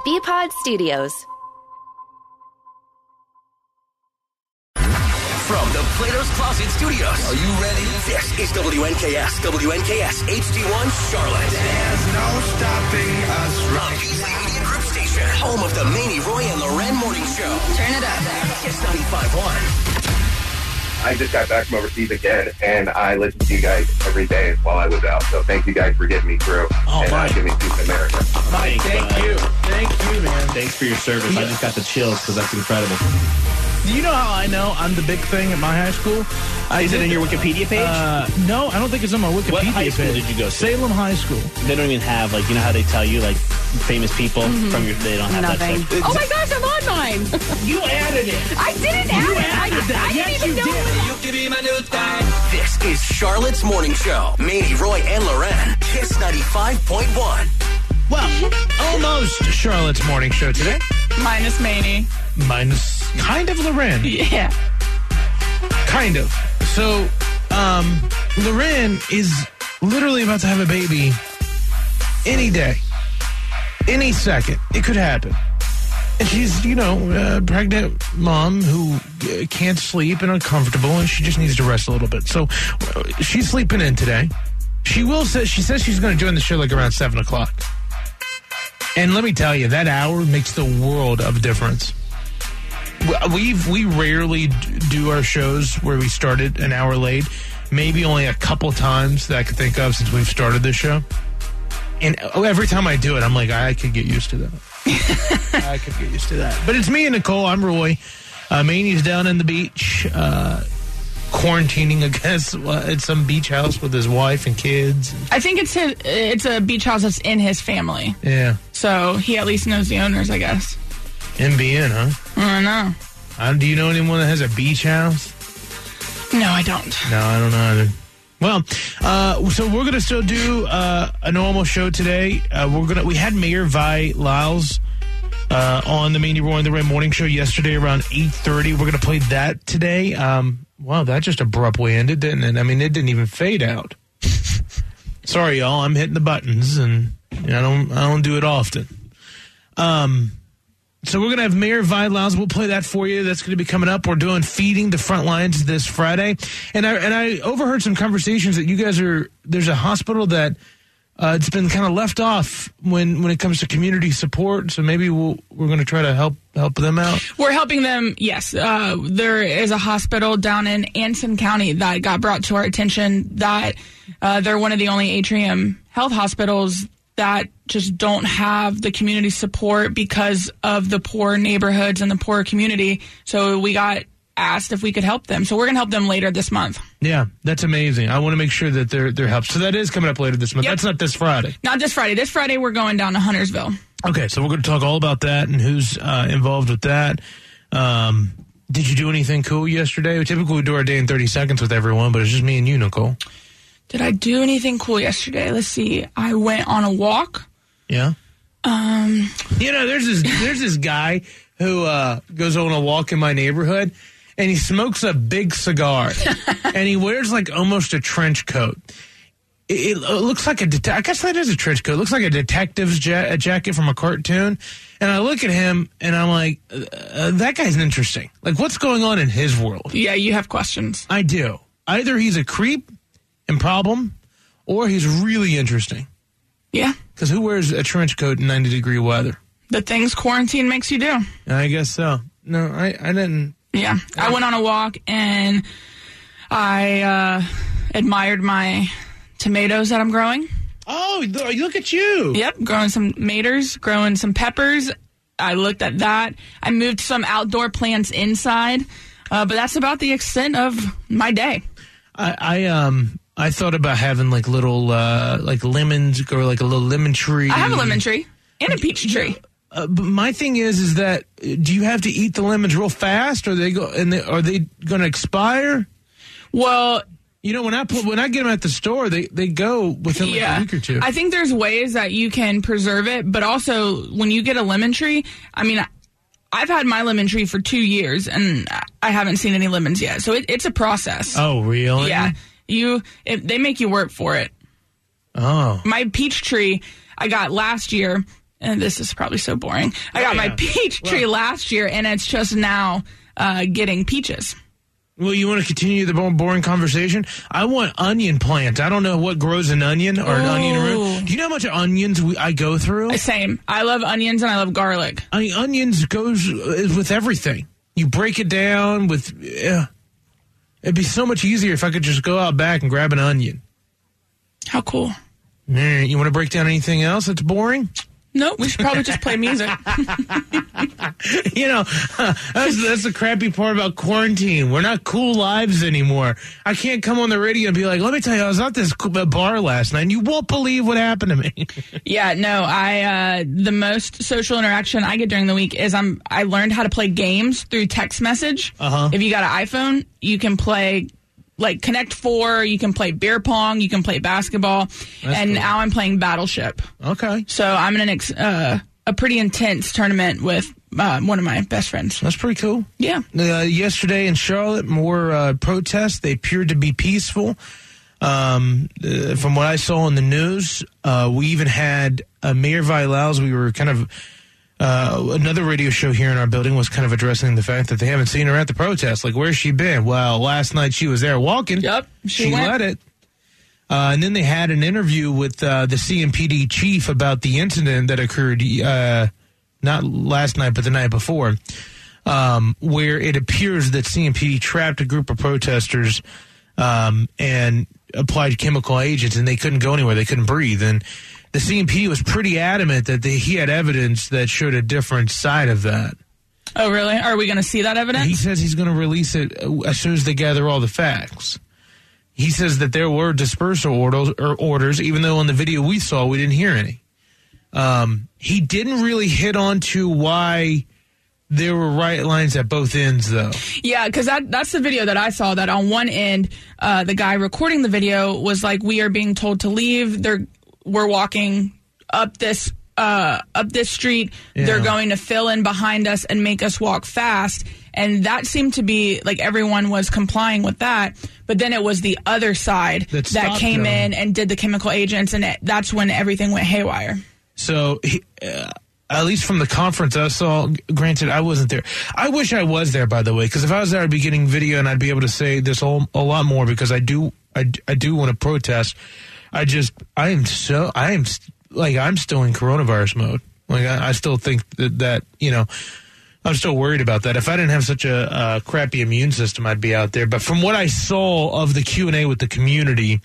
BPod Studios. From the Plato's Closet Studios. Are you ready? This is WNKS HD1 Charlotte. There's no stopping us. The Beasley Media Group Station. Home of the Manny, Roy, and Loren Morning Show. Turn it up. Kiss 95.1. I just got back from overseas again, and I listened to you guys every day while I was out. So thank you guys for getting me through and giving me peace in America. Mike, thank you. Thank you, man. Thanks for your service. I just got the chills because that's incredible. Do you know how I know I'm the big thing at my high school? Is it in your Wikipedia page? No, I don't think it's on my Wikipedia What high page. school did you go to? Salem High School. They don't even have, like, you know how they tell you, like, famous people from your, they don't have Nothing. that stuff. Oh my gosh, I'm on mine. You added it. I didn't add it. I didn't even know. You can be my new thing. This is Charlotte's Morning Show. Manny, Roy, and Loren. Kiss 95.1. Well, almost Charlotte's Morning Show today. Minus Manny. Minus kind of Loren. Yeah. Kind of. So, Loren is literally about to have a baby any day. Any second. It could happen. And she's, a pregnant mom who can't sleep and uncomfortable, and she just needs to rest a little bit. So, she's sleeping in today. She says she's going to join the show like around 7 o'clock. And let me tell you, that hour makes the world of difference. We rarely do our shows where we started an hour late. Maybe only a couple times that I could think of since we've started this show. And every time I do it, I'm like, I could get used to that. I could get used to that. But it's me and Nicole. I'm Roy. Manny's down in the beach, quarantining, I guess, at some beach house with his wife and kids. I think it's a beach house that's in his family. Yeah. So he at least knows the owners, I guess. MBN, huh? I don't know. Do you know anyone that has a beach house? No, I don't. No, I don't know either. Well, so we're going to still do a normal show today. We had Mayor Vi Lyles on the Manny, Roy, and the Red Morning Show yesterday around 8:30. We're going to play that today. Wow, that just abruptly ended, didn't it? I mean, it didn't even fade out. Sorry, y'all. I'm hitting the buttons, and I don't do it often. So we're going to have Mayor Vi Lyles. We'll play that for you. That's going to be coming up. We're doing Feeding the Front Lines this Friday. And I overheard some conversations that you guys there's a hospital that it's been kind of left off when it comes to community support. So maybe we're going to try to help them out. We're helping them, yes. There is a hospital down in Anson County that got brought to our attention that they're one of the only Atrium Health hospitals that just don't have the community support because of the poor neighborhoods and the poor community. So we got asked if we could help them. So we're going to help them later this month. Yeah, that's amazing. I want to make sure that they're helped. So that is coming up later this month. Yep. That's not this Friday. Not this Friday. This Friday we're going down to Huntersville. Okay, so we're going to talk all about that and who's involved with that. Did you do anything cool yesterday? Typically we do our day in 30 seconds with everyone, but it's just me and you, Nicole. Did I do anything cool yesterday? Let's see. I went on a walk. Yeah. There's this guy who goes on a walk in my neighborhood, and he smokes a big cigar, and he wears like almost a trench coat. It looks like I guess that is a trench coat. It looks like a detective's jacket from a cartoon. And I look at him, and I'm like, that guy's interesting. Like, what's going on in his world? Yeah, you have questions. I do. Either he's a creep and problem, or he's really interesting. Yeah. Because who wears a trench coat in 90-degree weather? The things quarantine makes you do. I guess so. No, I didn't. Yeah. I went on a walk, and I admired my tomatoes that I'm growing. Oh, look at you. Yep, growing some tomatoes, growing some peppers. I looked at that. I moved some outdoor plants inside, but that's about the extent of my day. I thought about having like little like lemons or like a little lemon tree. I have a lemon tree and a peach tree. But my thing is that do you have to eat the lemons real fast, or are they going to expire? Well, when I get them at the store, they go within like a week or two. I think there's ways that you can preserve it, but also when you get a lemon tree, I mean, I've had my lemon tree for 2 years and I haven't seen any lemons yet. So it's a process. Oh, really? Yeah. They make you work for it. Oh. My peach tree I got last year, and this is probably so boring. I got my peach tree last year, and it's just now getting peaches. Well, you want to continue the boring conversation? I want onion plants. I don't know what grows an onion or an onion root. Do you know how much onions I go through? Same. I love onions and I love garlic. I mean, onions goes with everything. You break it down with... It'd be so much easier if I could just go out back and grab an onion. How cool. You want to break down anything else that's boring? No, we should probably just play music. You know, that's the crappy part about quarantine. We're not cool lives anymore. I can't come on the radio and be like, let me tell you, I was at this bar last night, and you won't believe what happened to me. Yeah, no, the most social interaction I get during the week is I learned how to play games through text message. If you got an iPhone, you can play like Connect 4, you can play beer pong, you can play basketball, and now I'm playing Battleship. Okay. So I'm in a pretty intense tournament with one of my best friends. That's pretty cool. Yeah. Yesterday in Charlotte, more protests. They appeared to be peaceful. From what I saw in the news, we even had Mayor Vilal's. We were kind of... another radio show here in our building was kind of addressing the fact that they haven't seen her at the protest. Like, where's she been? Well, last night she was there walking. Yep. She led it. And then they had an interview with the CMPD chief about the incident that occurred not last night, but the night before, where it appears that CMPD trapped a group of protesters and applied chemical agents, and they couldn't go anywhere. They couldn't breathe. And the CMPD was pretty adamant that he had evidence that showed a different side of that. Oh, really? Are we going to see that evidence? He says he's going to release it as soon as they gather all the facts. He says that there were dispersal orders, even though on the video we saw, we didn't hear any. He didn't really hit on to why there were riot lines at both ends, though. Yeah, because that's the video that I saw, that on one end, the guy recording the video was like, we are being told to leave. We're walking up this street. Yeah. They're going to fill in behind us and make us walk fast. And that seemed to be like everyone was complying with that. But then it was the other side that came in and did the chemical agents. And that's when everything went haywire. So at least from the conference I saw, granted, I wasn't there. I wish I was there, by the way, because if I was there, I'd be getting video and I'd be able to say this a lot more, because I do want to protest. I'm still in coronavirus mode. Like, I still think that I'm still worried about that. If I didn't have such a crappy immune system, I'd be out there. But from what I saw of the Q&A with the community,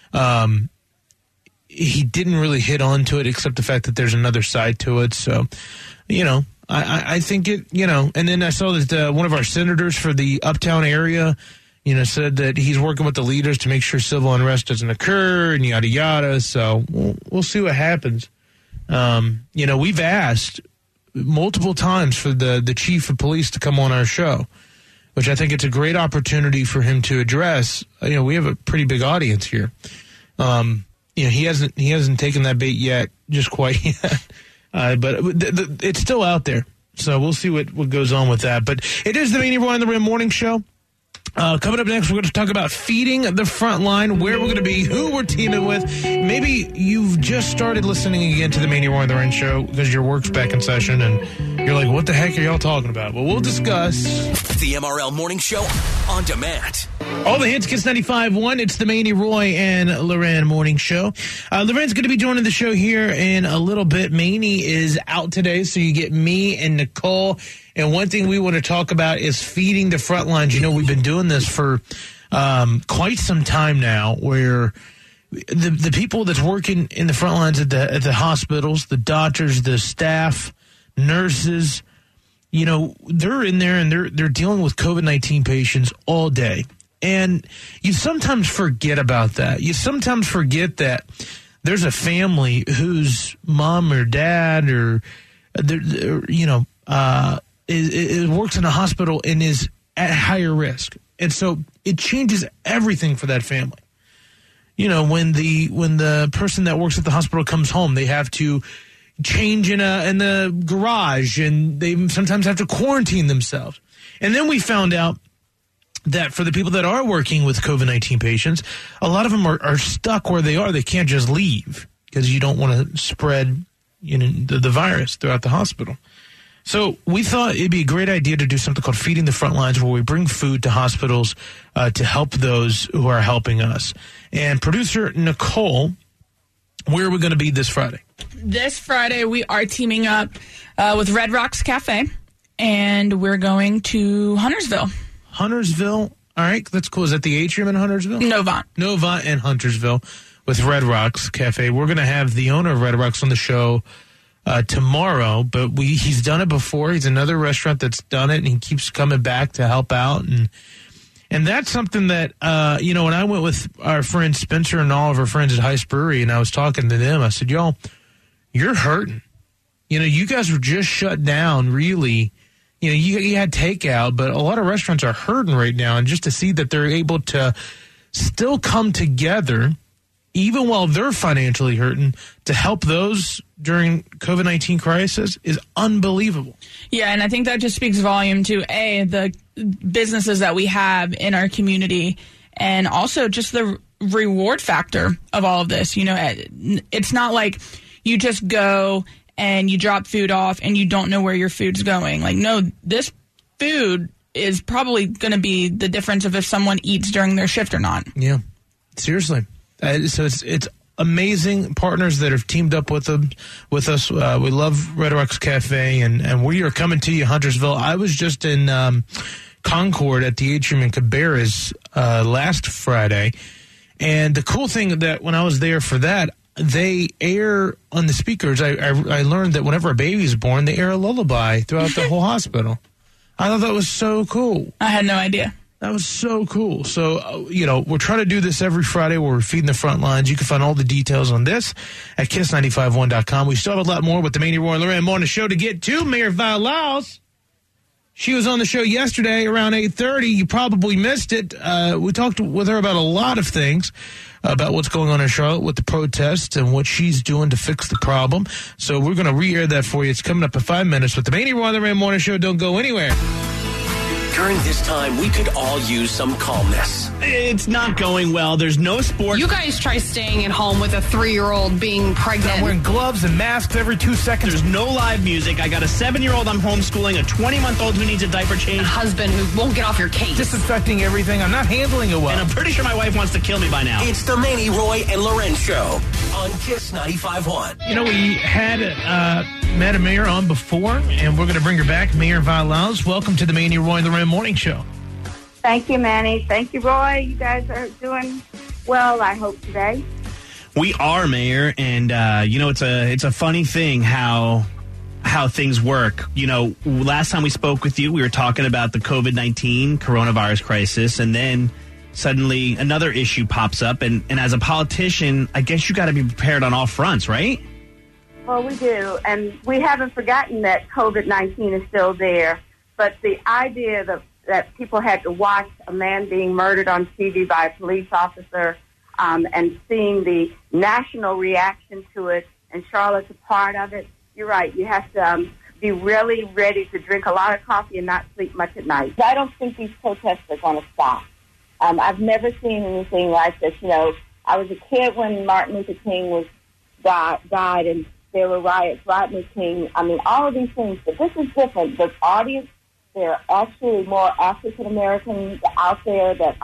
he didn't really hit on to it, except the fact that there's another side to it. So, I think it, and then I saw that one of our senators for the Uptown area, said that he's working with the leaders to make sure civil unrest doesn't occur and yada, yada. So we'll see what happens. We've asked multiple times for the chief of police to come on our show, which I think it's a great opportunity for him to address. We have a pretty big audience here. He hasn't taken that bait yet, just quite yet. But it's still out there. So we'll see what goes on with that. But it is the Manny Roy on the Rim Morning Show. Coming up next, we're going to talk about feeding the front line, where we're going to be, who we're teaming with. Maybe you've just started listening again to the Manny Roy on the Rim Show because your work's back in session and you're like, what the heck are y'all talking about? Well, we'll discuss. The MRL Morning Show on demand. All the hits, Kiss 95.1. It's the Manny Roy and Loren Morning Show. Loren's going to be joining the show here in a little bit. Manny is out today, so you get me and Nicole. And one thing we want to talk about is feeding the front lines. We've been doing this for quite some time now, where the people that's working in the front lines at the hospitals, the doctors, the staff, nurses, they're in there and they're dealing with COVID-19 patients all day. And you sometimes forget about that. You sometimes forget that there's a family whose mom or dad or works in a hospital and is at higher risk. And so it changes everything for that family. When the person that works at the hospital comes home, they have to change in the garage, and they sometimes have to quarantine themselves. And then we found out that for the people that are working with COVID-19 patients, a lot of them are stuck where they are. They can't just leave because you don't want to spread the virus throughout the hospital. So we thought it'd be a great idea to do something called Feeding the Front Lines, where we bring food to hospitals to help those who are helping us. And producer Nicole, where are we going to be this Friday? This Friday, we are teaming up with Red Rocks Cafe, and we're going to Huntersville. Huntersville? All right, that's cool. Is that the Atrium in Huntersville? Novant and Huntersville with Red Rocks Cafe. We're going to have the owner of Red Rocks on the show tomorrow, but he's done it before. He's another restaurant that's done it, and he keeps coming back to help out. And that's something that, when I went with our friend Spencer and all of our friends at Heist Brewery, and I was talking to them, I said, y'all, you're hurting. You guys were just shut down, really. You had takeout, but a lot of restaurants are hurting right now. And just to see that they're able to still come together, even while they're financially hurting, to help those during COVID-19 crisis is unbelievable. Yeah, and I think that just speaks volume to, the businesses that we have in our community, and also just the reward factor of all of this. It's not like you just go and you drop food off and you don't know where your food's going. Like, no, this food is probably going to be the difference of if someone eats during their shift or not. Yeah, seriously. So it's amazing partners that have teamed up with us. We love Red Rocks Cafe, and we are coming to you, Huntersville. I was just in Concord at the Atrium in Cabarrus last Friday, and the cool thing that when I was there for that, they air on the speakers. I learned that whenever a baby is born, they air a lullaby throughout the whole hospital. I thought that was so cool. I had no idea. That was so cool. So, we're trying to do this every Friday where we're feeding the front lines. You can find all the details on this at kiss951.com. We still have a lot more with the Manny, Roy, and Loren Morning Show to get to. Mayor Vi Lyles, she was on the show yesterday around 8:30. You probably missed it. We talked with her about a lot of things, about what's going on in Charlotte with the protests and what she's doing to fix the problem. So we're going to re-air that for you. It's coming up in 5 minutes with the Manny, Roy, and Loren Morning Show. Don't go anywhere. During this time, we could all use some calmness. It's not going well. There's no sport. You guys try staying at home with a 3-year-old being pregnant. I'm wearing gloves and masks every 2 seconds. There's no live music. I got a 7-year-old I'm homeschooling, a 20-month-old who needs a diaper change. A husband who won't get off your case. Disinfecting everything. I'm not handling it well. And I'm pretty sure my wife wants to kill me by now. It's the Manny, Roy, and Loren Show on Kiss 95.1. We had Madam Mayor on before, and we're going to bring her back. Mayor Vi Lyles, welcome to the Manny, Roy, and Loren Morning Show. Thank you, Manny. Thank you, Roy. You guys are doing well, I hope, today. We are, Mayor, and it's a funny thing how things work. Last time we spoke with you, we were talking about the COVID-19 coronavirus crisis, and then suddenly another issue pops up, and as a politician, I guess you got to be prepared on all fronts, right? Well, we do, and we haven't forgotten that COVID-19 is still there, but the idea that people had to watch a man being murdered on TV by a police officer, and seeing the national reaction to it, and Charlotte's a part of it. You're right. You have to be really ready to drink a lot of coffee and not sleep much at night. I don't think these protests are going to stop. I've never seen anything like this. I was a kid when Martin Luther King died, and there were riots, Rodney King. All of these things. But this is different. The audience, there are actually more African Americans out there that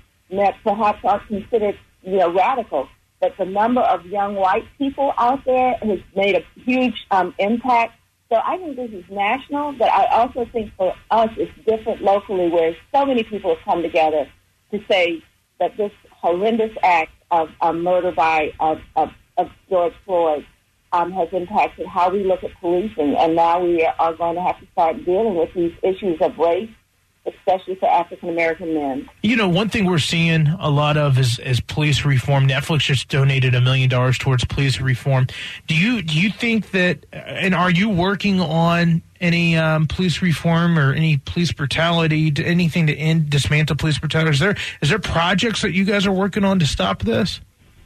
perhaps are considered, radical. But the number of young white people out there has made a huge impact. So I think this is national, but I also think for us it's different locally, where so many people have come together to say that this horrendous act of murder by of George Floyd has impacted how we look at policing, and now we are going to have to start dealing with these issues of race, especially for African-American men. One thing we're seeing a lot of is police reform. Netflix just donated $1 million towards police reform. Do you think that, and are you working on any police reform or any police brutality, anything to dismantle police brutality? Is there projects that you guys are working on to stop this?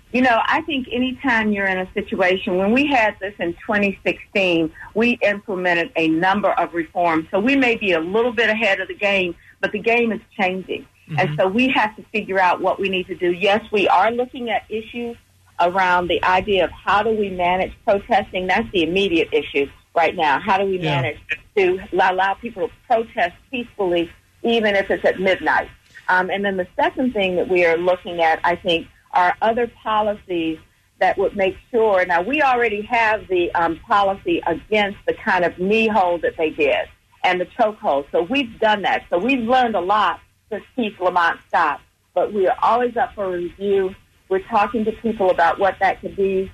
I think anytime you're in a situation, when we had this in 2016, we implemented a number of reforms. So we may be a little bit ahead of the game, but the game is changing. Mm-hmm. And so we have to figure out what we need to do. Yes, we are looking at issues around the idea of how do we manage protesting. That's the immediate issue right now. How do we manage to allow people to protest peacefully, even if it's at midnight? And then the second thing that we are looking at, I think, are other policies that would make sure. Now, we already have the policy against the kind of knee hold that they did and the chokehold. So we've done that. So we've learned a lot since Keith Lamont stopped. But we are always up for review. We're talking to people about what that could be.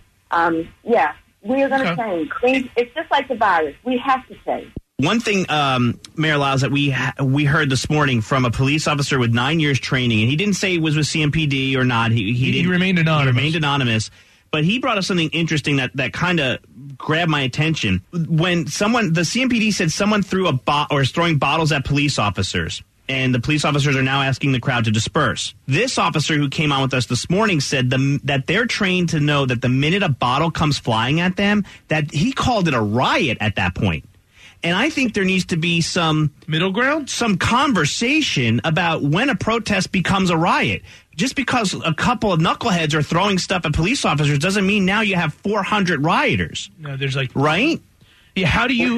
We are going to change. It's just like the virus. We have to change. One thing, Mayor Lyles, that we heard this morning from a police officer with 9 years training, and he didn't say it was with CMPD or not. He remained anonymous. He remained anonymous. But he brought up something interesting that kind of grabbed my attention. When the CMPD said someone threw is throwing bottles at police officers, and the police officers are now asking the crowd to disperse. This officer who came on with us this morning said that they're trained to know that the minute a bottle comes flying at them, that he called it a riot at that point. And I think there needs to be some middle ground, some conversation about when a protest becomes a riot. Just because a couple of knuckleheads are throwing stuff at police officers doesn't mean now you have 400 rioters. No, there's right? Yeah,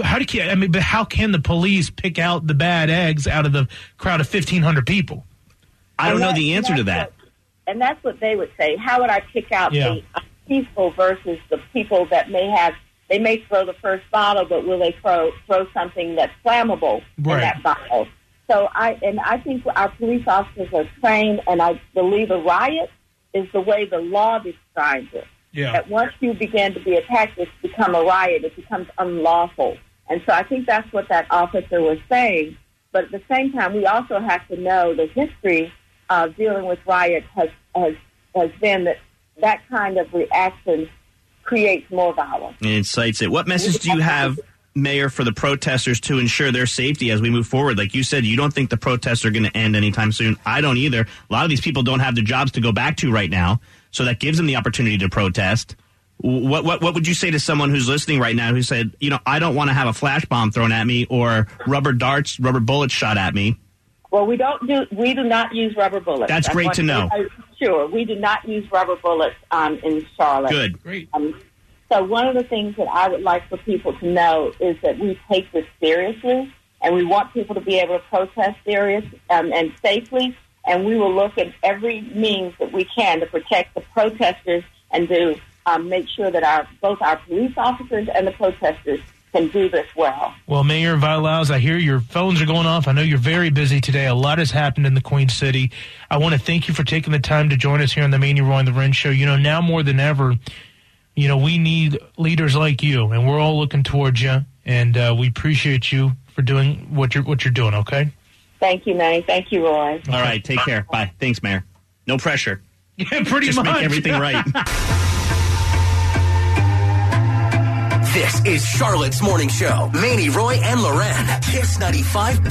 but how can the police pick out the bad eggs out of the crowd of 1,500 people? I don't know the answer to that. And that's what they would say. How would I pick out the peaceful versus the people that they may throw the first bottle, but will they throw something that's flammable in that bottle? So I think our police officers are trained, and I believe a riot is the way the law describes it. Yeah. That once you begin to be attacked, it's become a riot. It becomes unlawful. And so I think that's what that officer was saying. But at the same time, we also have to know the history of dealing with riots has been that kind of reaction creates more violence. And incites it. What message do you have, Mayor, for the protesters to ensure their safety as we move forward? Like you said, you don't think the protests are going to end anytime soon. I don't either. A lot of these people don't have the jobs to go back to right now, so that gives them the opportunity to protest. What would you say to someone who's listening right now who said, I don't want to have a flash bomb thrown at me or rubber bullets shot at me? Well, we do not use rubber bullets. That's great to know. Sure, we do not use rubber bullets in Charlotte. Good. Great. So one of the things that I would like for people to know is that we take this seriously, and we want people to be able to protest serious and safely, and we will look at every means that we can to protect the protesters and to make sure that both our police officers and the protesters can do this well. Well, Mayor Lyles, I hear your phones are going off. I know you're very busy today. A lot has happened in the Queen City. I want to thank you for taking the time to join us here on the Manny, Roy, and Loren Show. Now more than ever, we need leaders like you, and we're all looking towards you, and we appreciate you for doing what you're doing, okay? Thank you, Manny. Thank you, Roy. Okay. All right, take care. Bye. Thanks, Mayor. No pressure. Yeah, pretty Just much. Make everything right. This is Charlotte's Morning Show. Manny, Roy, and Loren. Kiss 95.1.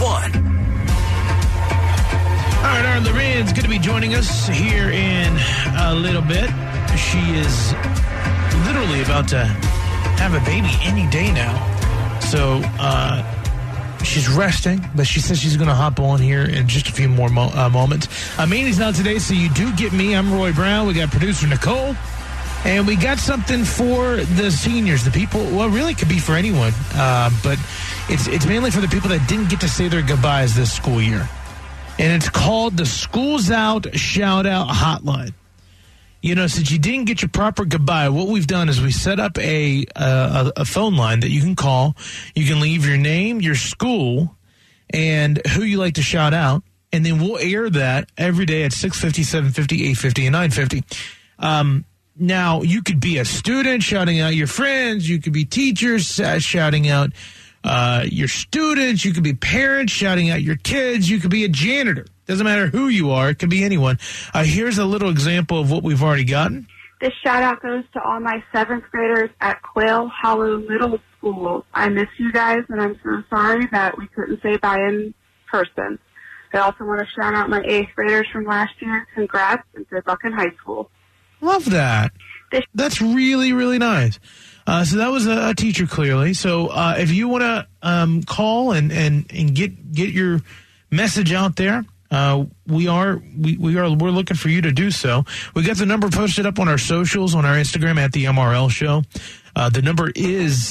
All right, our Loren's going to be joining us here in a little bit. She is literally about to have a baby any day now. So she's resting, but she says she's going to hop on here in just a few more moments. Manny's not today, so you do get me. I'm Roy Brown. We got producer Nicole. And we got something for the seniors, the people, well, really could be for anyone, but it's mainly for the people that didn't get to say their goodbyes this school year. And it's called the School's Out Shout Out Hotline. Since you didn't get your proper goodbye, what we've done is we set up a phone line that you can call. You can leave your name, your school, and who you like to shout out, and then we'll air that every day at 6:50, 7:50, 8:50, and 9:50. Now, you could be a student shouting out your friends. You could be teachers shouting out your students. You could be parents shouting out your kids. You could be a janitor. Doesn't matter who you are. It could be anyone. Here's a little example of what we've already gotten. This shout-out goes to all my 7th graders at Quail Hollow Middle School. I miss you guys, and I'm so sorry that we couldn't say bye in person. I also want to shout out my 8th graders from last year. Congrats, and good luck in high school. Love that. That's really, really nice. So that was a teacher, clearly. So if you want to call and get your message out there, we're looking for you to do so. We got the number posted up on our socials, on our Instagram at the MRL Show. The number is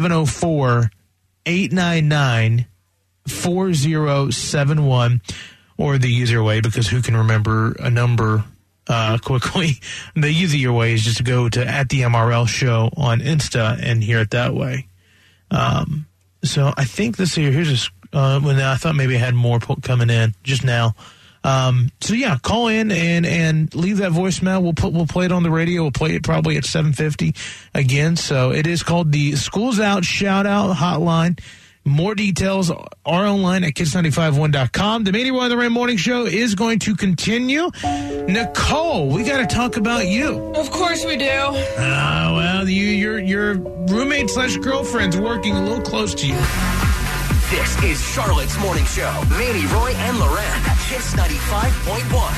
704-899-4071, or the easier way, because who can remember a number quickly? The easier way is just to go to at the MRL Show on Insta and hear it that way. So I think this here, here's when I thought maybe I had more coming in just now. So yeah, call in and leave that voicemail. We'll play it on the radio. We'll play it probably at 7:50 again. So it is called the School's Out Shout Out Hotline. More details are online at kids951.com. The Manny Roy and Lorraine Morning Show is going to continue. Nicole, we got to talk about you. Of course we do. Well, your roommate / girlfriend's working a little close to you. This is Charlotte's Morning Show. Manny, Roy, and Loren. Kiss 95.1.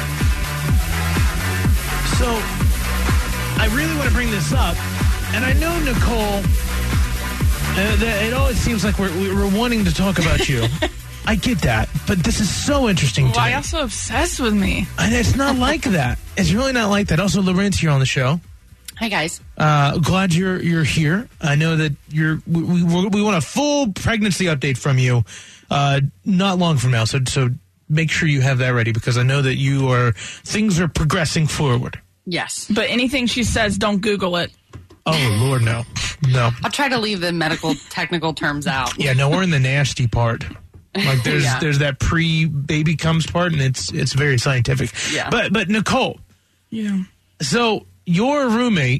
So, I really want to bring this up, and I know, Nicole, that it always seems like we're wanting to talk about you. I get that, but this is so interesting to me. Why are you so obsessed with me? And it's not like that. It's really not like that. Also, Loren's here on the show. Hi, guys. Glad you're here. I know that we want a full pregnancy update from you not long from now. So make sure you have that ready, because I know that things are progressing forward. Yes. But anything she says, don't Google it. Oh, Lord, no. I'll try to leave the medical technical terms out. Yeah, no, we're in the nasty part. Like there's that pre-baby comes part, and it's very scientific. Yeah. But Nicole. Yeah. So your roommate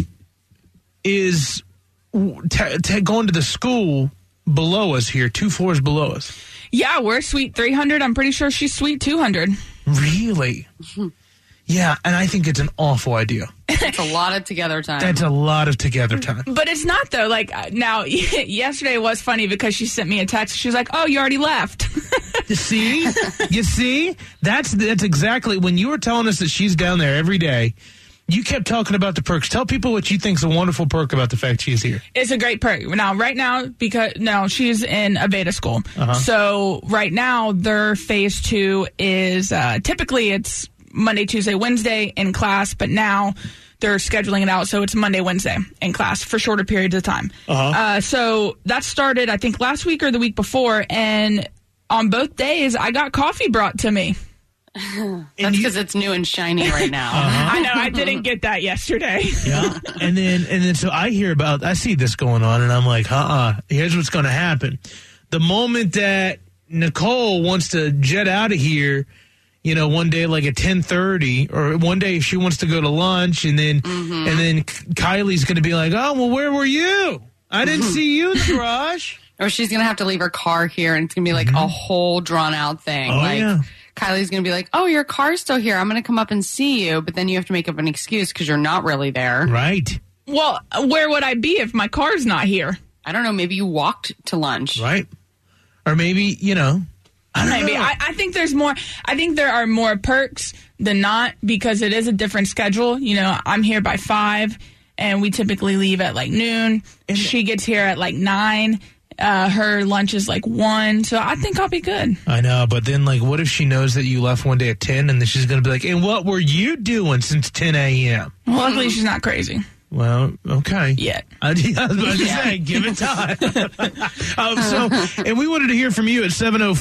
is going to the school below us here, 2 floors below us. Yeah, we're suite 300. I'm pretty sure she's suite 200. Really? Yeah, and I think it's an awful idea. It's a lot of together time. That's a lot of together time. But it's not, though. Like, now, yesterday was funny because she sent me a text. She was like, oh, you already left. You see? That's exactly, when you were telling us that she's down there every day, you kept talking about the perks. Tell people what you think's a wonderful perk about the fact she's here. It's a great perk. Now, right now, she's in a beta school. Uh-huh. So right now, their phase 2 is typically it's Monday, Tuesday, Wednesday in class, but now they're scheduling it out so it's Monday, Wednesday in class for shorter periods of time. Uh-huh. So that started, I think, last week or the week before, and on both days, I got coffee brought to me. That's because it's new and shiny right now. Uh-huh. I know, I didn't get that yesterday. Yeah, and then so I see this going on, and I'm like, here's what's going to happen. The moment that Nicole wants to jet out of here, one day like at 10:30, or one day if she wants to go to lunch, and then Kylie's going to be like, oh, well, where were you? I didn't see you in the garage. Or she's going to have to leave her car here, and it's going to be like a whole drawn-out thing. Oh, yeah. Kylie's going to be like, oh, your car's still here. I'm going to come up and see you. But then you have to make up an excuse because you're not really there. Right. Well, where would I be if my car's not here? I don't know. Maybe you walked to lunch. Right. Or maybe, I don't Maybe. know. I think there's more. I think there are more perks than not, because it is a different schedule. I'm here by 5, and we typically leave at like noon. And she gets here at like 9. Her lunch is like 1, so I think I'll be good. I know, but then what if she knows that you left one day at 10, and then she's going to be like, and what were you doing since 10 a.m.? Well, luckily she's not crazy. Well, okay. Yet. I was about to say, give it time. And we wanted to hear from you at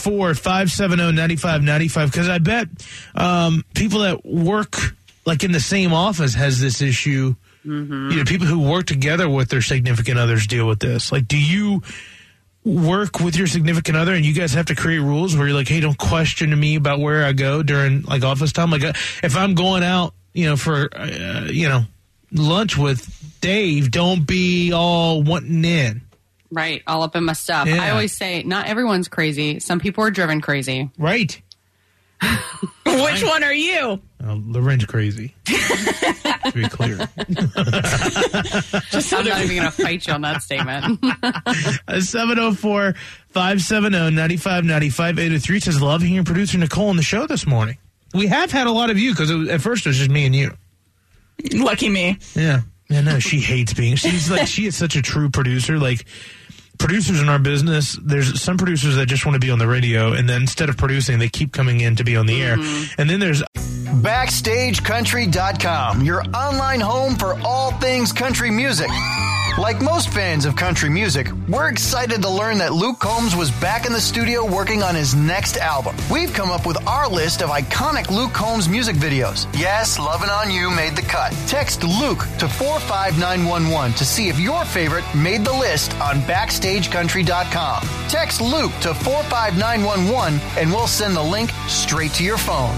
704-570-9595, because I bet people that work in the same office has this issue. Mm-hmm. People who work together with their significant others deal with this. Do you work with your significant other and you guys have to create rules where you're like, hey, don't question me about where I go during office time? If I'm going out, for, lunch with Dave, don't be all wanting in. Right. All up in my stuff. Yeah. I always say not everyone's crazy. Some people are driven crazy. Right. Which one are you? Loren's crazy. To be clear. I'm not even going to fight you on that statement. 704-570-9595. 803 says, love hearing producer Nicole on the show this morning. We have had a lot of you, because at first it was just me and you. Lucky me. Yeah. Yeah, no, she hates being. She is such a true producer. producers in our business, there's some producers that just want to be on the radio, and then instead of producing, they keep coming in to be on the air. And then there's BackstageCountry.com, your online home for all things country music. Like most fans of country music, we're excited to learn that Luke Combs was back in the studio working on his next album. We've come up with our list of iconic Luke Combs music videos. Yes, Lovin' On You made the cut. Text Luke to 45911 to see if your favorite made the list on BackstageCountry.com. Text Luke to 45911 and we'll send the link straight to your phone.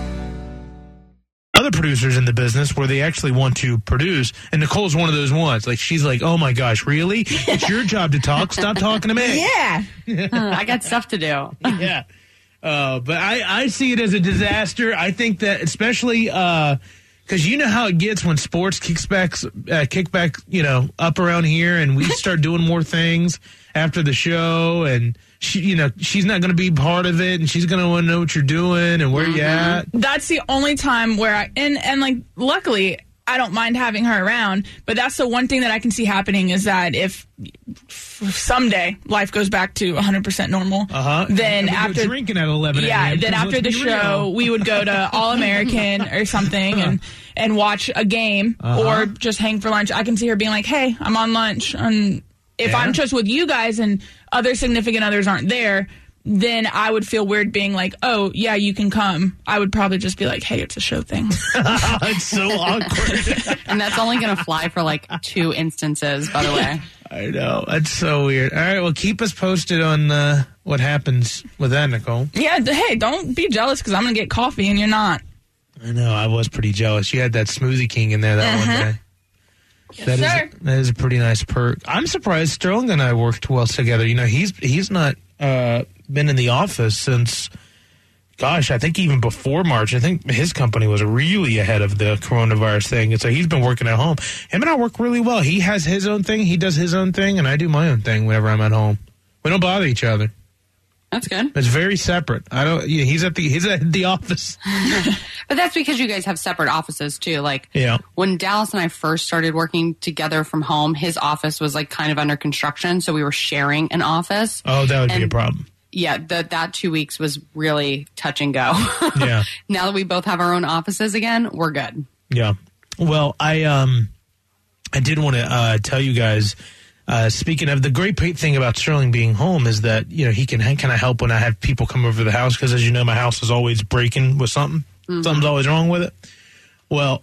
Other producers in the business where they actually want to produce, and Nicole's one of those ones. Like, she's like, oh my gosh, really? It's your job to talk. Stop talking to me. Yeah. I got stuff to do. Yeah. But I see it as a disaster. I think that especially because you know how it gets when sports kick back, up around here, and we start doing more things after the show, and she's not going to be part of it, and she's going to want to know what you're doing and where you're at. That's the only time where luckily I don't mind having her around, but that's the one thing that I can see happening is that if someday life goes back to 100% normal, then after drinking at 11 a.m. then after the show, we would go to All American or something and watch a game or just hang for lunch. I can see her being like, hey, I'm on lunch. And if I'm just with you guys and other significant others aren't there, then I would feel weird being like, oh, yeah, you can come. I would probably just be like, hey, it's a show thing. It's so awkward. And that's only going to fly for 2 instances, by the way. I know. That's so weird. All right, well, keep us posted on what happens with that, Nicole. Yeah, hey, don't be jealous because I'm going to get coffee and you're not. I know. I was pretty jealous. You had that Smoothie King in there that one day. Yes, sir. That is a pretty nice perk. I'm surprised Sterling and I worked well together. He's not been in the office since, gosh, I think even before March. I think his company was really ahead of the coronavirus thing. And so he's been working at home. Him and I work really well. He has his own thing. He does his own thing. And I do my own thing whenever I'm at home. We don't bother each other. That's good. It's very separate. He's at the office. But that's because you guys have separate offices too. When Dallas and I first started working together from home, his office was kind of under construction, so we were sharing an office. Oh, that would be a problem. Yeah, that 2 weeks was really touch and go. Yeah. Now that we both have our own offices again, we're good. Yeah. Well, I did want to tell you guys. Speaking of, the great thing about Sterling being home is that, he can kind of help when I have people come over to the house because, as you know, my house is always breaking with something. Mm-hmm. Something's always wrong with it. Well,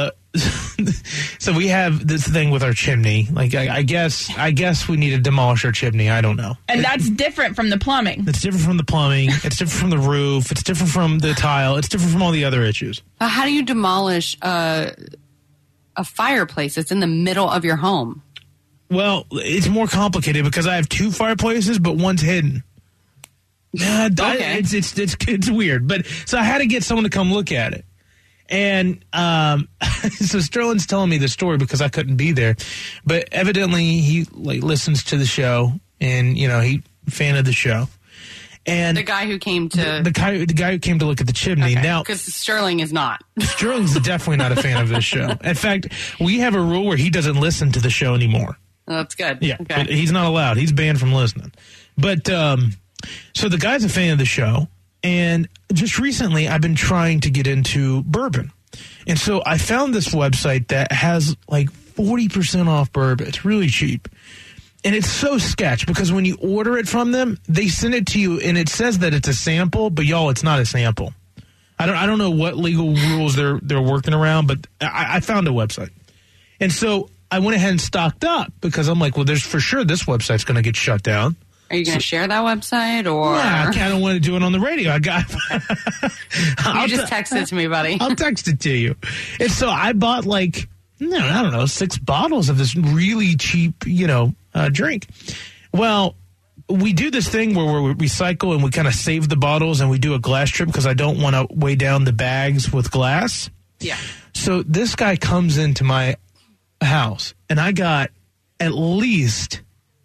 so we have this thing with our chimney. I guess we need to demolish our chimney. I don't know. And that's different from the plumbing. It's different from the plumbing. It's different from the roof. It's different from the tile. It's different from all the other issues. How do you demolish a fireplace that's in the middle of your home? Well, it's more complicated because I have 2 fireplaces, but one's hidden. Okay. It's weird. But so I had to get someone to come look at it. And so Sterling's telling me the story because I couldn't be there. But evidently he listens to the show and, he fan of the show. And the guy who came to the guy who came to look at the chimney. Okay, now, because Sterling is not. Sterling's definitely not a fan of this show. In fact, we have a rule where he doesn't listen to the show anymore. Oh, that's good. Yeah, okay. But he's not allowed. He's banned from listening. But so the guy's a fan of the show, and just recently I've been trying to get into bourbon, and so I found this website that has 40% off bourbon. It's really cheap. And it's so sketch because when you order it from them, they send it to you and it says that it's a sample, but y'all, it's not a sample. I don't know what legal rules they're working around, but I found a website. And so I went ahead and stocked up because I'm like, well, there's for sure this website's going to get shut down. Are you going to share that website or? Nah, I don't want to do it on the radio. You just text it to me, buddy. I'll text it to you. And so I bought I don't know, 6 bottles of this really cheap, drink. Well, we do this thing where we recycle and we kind of save the bottles and we do a glass trip because I don't want to weigh down the bags with glass. Yeah. So this guy comes into my house and I got at least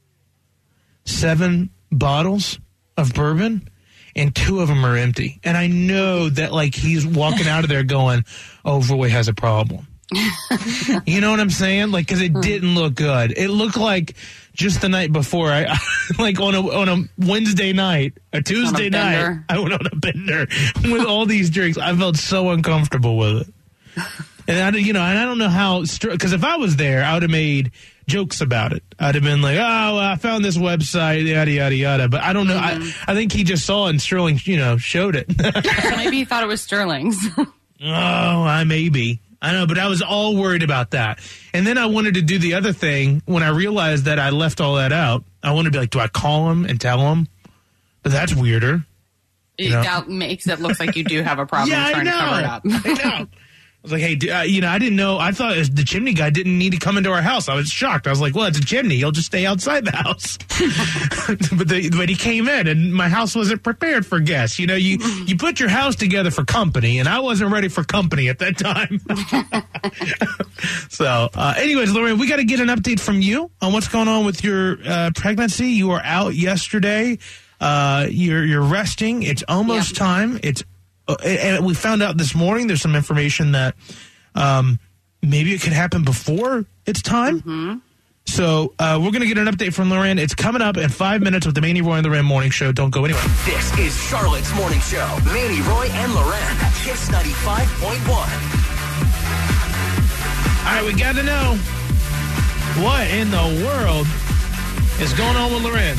7 bottles of bourbon and 2 of them are empty. And I know that he's walking out of there going, oh, Roy has a problem. You know what I'm saying? Like, because it didn't look good. It looked like just the night before, I like on a Wednesday night, a Tuesday night, I went on a bender with all these drinks. I felt so uncomfortable with it. And I don't know how, because if I was there, I would have made jokes about it. I'd have been like, oh, I found this website, yada, yada, yada. But I don't know. I think he just saw it and Sterling, showed it. Maybe he thought it was Sterling's. Maybe. I know, but I was all worried about that. And then I wanted to do the other thing. When I realized that I left all that out, I wanted to be like, do I call him and tell him? But that's weirder. That makes it look like you do have a problem trying to cover it up. I know. I was like, hey, I didn't know. I thought the chimney guy didn't need to come into our house. I was shocked. I was like, well, it's a chimney. He'll just stay outside the house. but he came in, and my house wasn't prepared for guests. You put your house together for company, and I wasn't ready for company at that time. So, anyways, Lorraine, we got to get an update from you on what's going on with your pregnancy. You were out yesterday. You're resting. It's almost time. And we found out this morning there's some information that maybe it could happen before it's time. Mm-hmm. So we're going to get an update from Lorraine. It's coming up in 5 minutes with the Manny, Roy, and Lorraine Morning Show. Don't go anywhere. This is Charlotte's Morning Show. Manny, Roy, and Lorraine. Kiss 95.1. All right, we got to know what in the world is going on with Lorraine.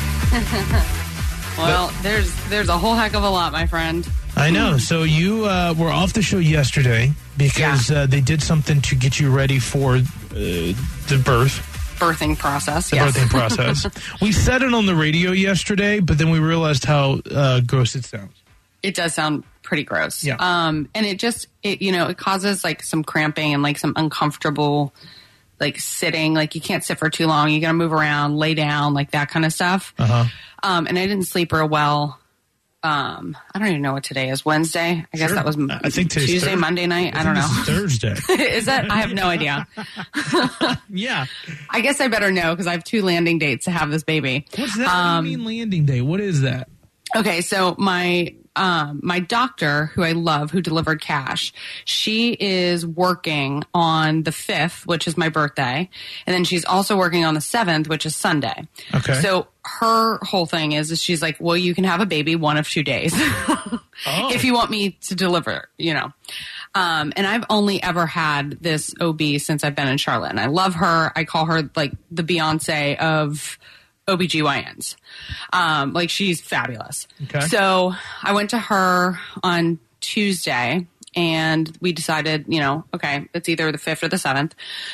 Well, there's a whole heck of a lot, my friend. I know. So you were off the show yesterday because they did something to get you ready for the birthing process. Birthing process. We said it on the radio yesterday, but then we realized how gross it sounds. It does sound pretty gross. Yeah. And it causes like some cramping and like some uncomfortable like sitting. Like you can't sit for too long. You got to move around, lay down, like that kind of stuff. Uh-huh. And I didn't sleep real well. I don't even know what today is. Wednesday? I guess that was I think Tuesday, Monday night. I don't know. Thursday. Is that? I have no idea. Yeah. I guess I better know because I have 2 landing dates to have this baby. What's that? What do you mean landing day? What is that? Okay, so my doctor, who I love, who delivered Cash, she is working on the 5th, which is my birthday, and then she's also working on the 7th, which is Sunday. Okay. So her whole thing is she's like, well, you can have a baby one of 2 days if you want me to deliver, And I've only ever had this OB since I've been in Charlotte, and I love her. I call her like the Beyonce of OBGYNs. Like she's fabulous. Okay. So I went to her on Tuesday and we decided, okay, it's either the 5th or the 7th.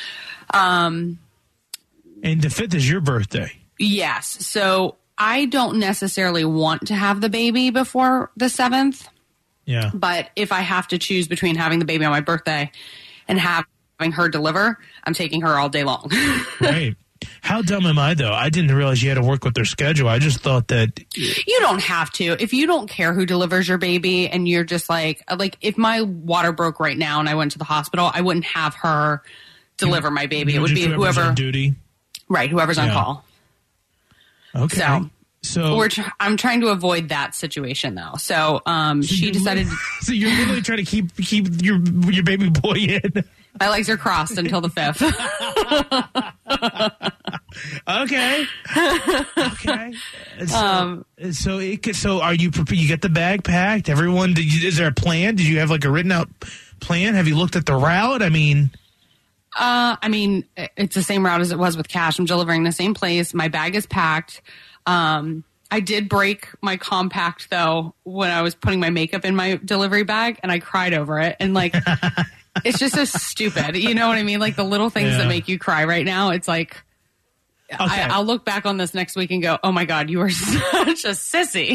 And the 5th is your birthday. Yes. So I don't necessarily want to have the baby before the 7th. Yeah. But if I have to choose between having the baby on my birthday and having her deliver, I'm taking her all day long. Right. How dumb am I, though? I didn't realize you had to work with their schedule. I just thought that... You don't have to. If you don't care who delivers your baby and you're just like if my water broke right now and I went to the hospital, I wouldn't have her deliver my baby. It would be whoever... on duty? Right, whoever's on call. Okay. So I'm trying to avoid that situation, though. So she decided... So you're literally trying to keep your baby boy in? My legs are crossed until the 5th. Okay. So are you prepared? You get the bag packed? Everyone, is there a plan? Did you have like a written out plan? Have you looked at the route? I mean, it's the same route as it was with Cash. I'm delivering the same place. My bag is packed. I did break my compact though when I was putting my makeup in my delivery bag, and I cried over it. And like. It's just so stupid. You know what I mean? Like the little things that make you cry right now. It's like, okay. I'll look back on this next week and go, oh my God, you are such a sissy.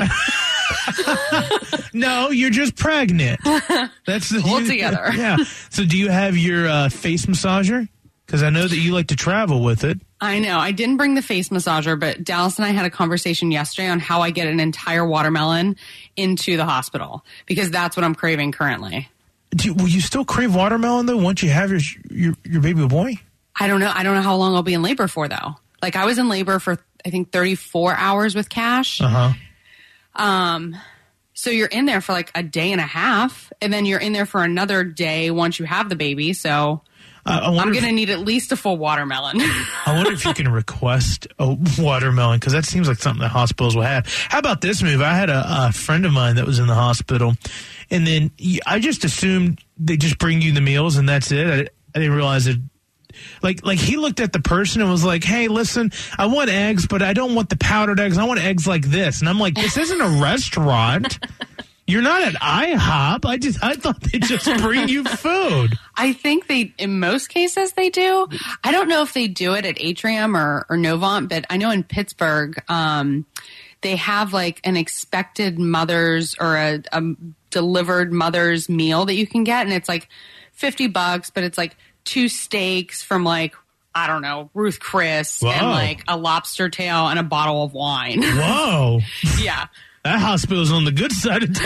No, you're just pregnant. That's the Hold together. Yeah. So do you have your face massager? Because I know that you like to travel with it. I know. I didn't bring the face massager, but Dallas and I had a conversation yesterday on how I get an entire watermelon into the hospital because that's what I'm craving currently. Will you still crave watermelon though once you have your baby boy? I don't know. I don't know how long I'll be in labor for though. Like I was in labor for I think 34 hours with Cash. Uh-huh. So you're in there for like a day and a half, and then you're in there for another day once you have the baby. So I'm going to need at least a full watermelon. I wonder if you can request a watermelon, because that seems like something that hospitals will have. How about this move? I had a friend of mine that was in the hospital, and then I just assumed they just bring you the meals and that's it. I didn't realize it. Like he looked at the person and was like, "Hey, listen, I want eggs, but I don't want the powdered eggs. I want eggs like this." And I'm like, "This isn't a restaurant. You're not at IHOP. I thought they'd just bring you food." I think in most cases they do. I don't know if they do it at Atrium or Novant, but I know in Pittsburgh, they have like an expected mother's or a delivered mother's meal that you can get. And it's like $50, but it's like 2 steaks from like, I don't know, Ruth Chris. Whoa. And like a lobster tail and a bottle of wine. Whoa. Yeah. That hospital's on the good side of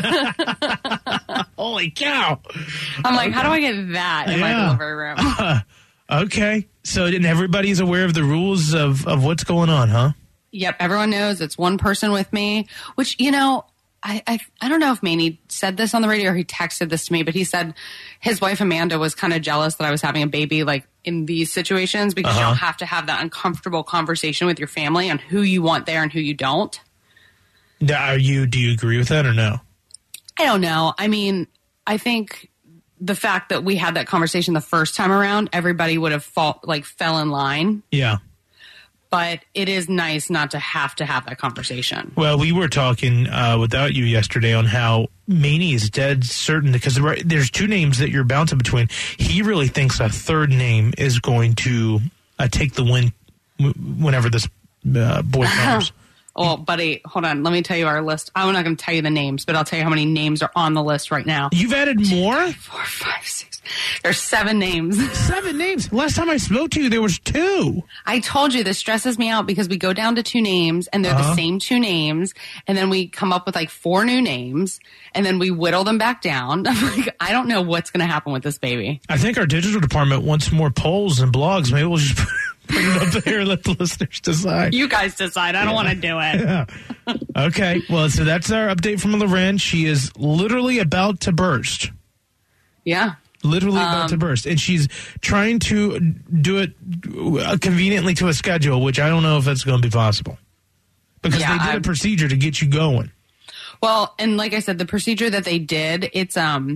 town. Holy cow. I'm like, how do I get that in my delivery room? Okay. So everybody's aware of the rules of what's going on, huh? Yep. Everyone knows it's one person with me, which, you know, I don't know if Maney said this on the radio or he texted this to me, but he said his wife Amanda was kind of jealous that I was having a baby like in these situations because you don't have to have that uncomfortable conversation with your family on who you want there and who you don't. Do you agree with that or no? I don't know. I mean, I think the fact that we had that conversation the first time around, everybody would have fell in line. Yeah. But it is nice not to have that conversation. Well, we were talking without you yesterday on how Maney is dead certain, because there's 2 names that you're bouncing between. He really thinks a third name is going to take the win whenever this boy comes. Oh, buddy, hold on. Let me tell you our list. I'm not going to tell you the names, but I'll tell you how many names are on the list right now. You've added more? 4, 5, 6. There's 7 names. 7 names? Last time I spoke to you, there was 2. I told you this stresses me out because we go down to 2 names and they're the same 2 names. And then we come up with like 4 new names and then we whittle them back down. I'm like, I don't know what's going to happen with this baby. I think our digital department wants more polls and blogs. Maybe we'll just put it up there and let the listeners decide. You guys decide. I don't want to do it. Yeah. Okay. Well, so that's our update from Loren. She is literally about to burst. Yeah. Literally about to burst. And she's trying to do it conveniently to a schedule, which I don't know if that's going to be possible. Because they did a procedure to get you going. Well, and like I said, the procedure that they did, it's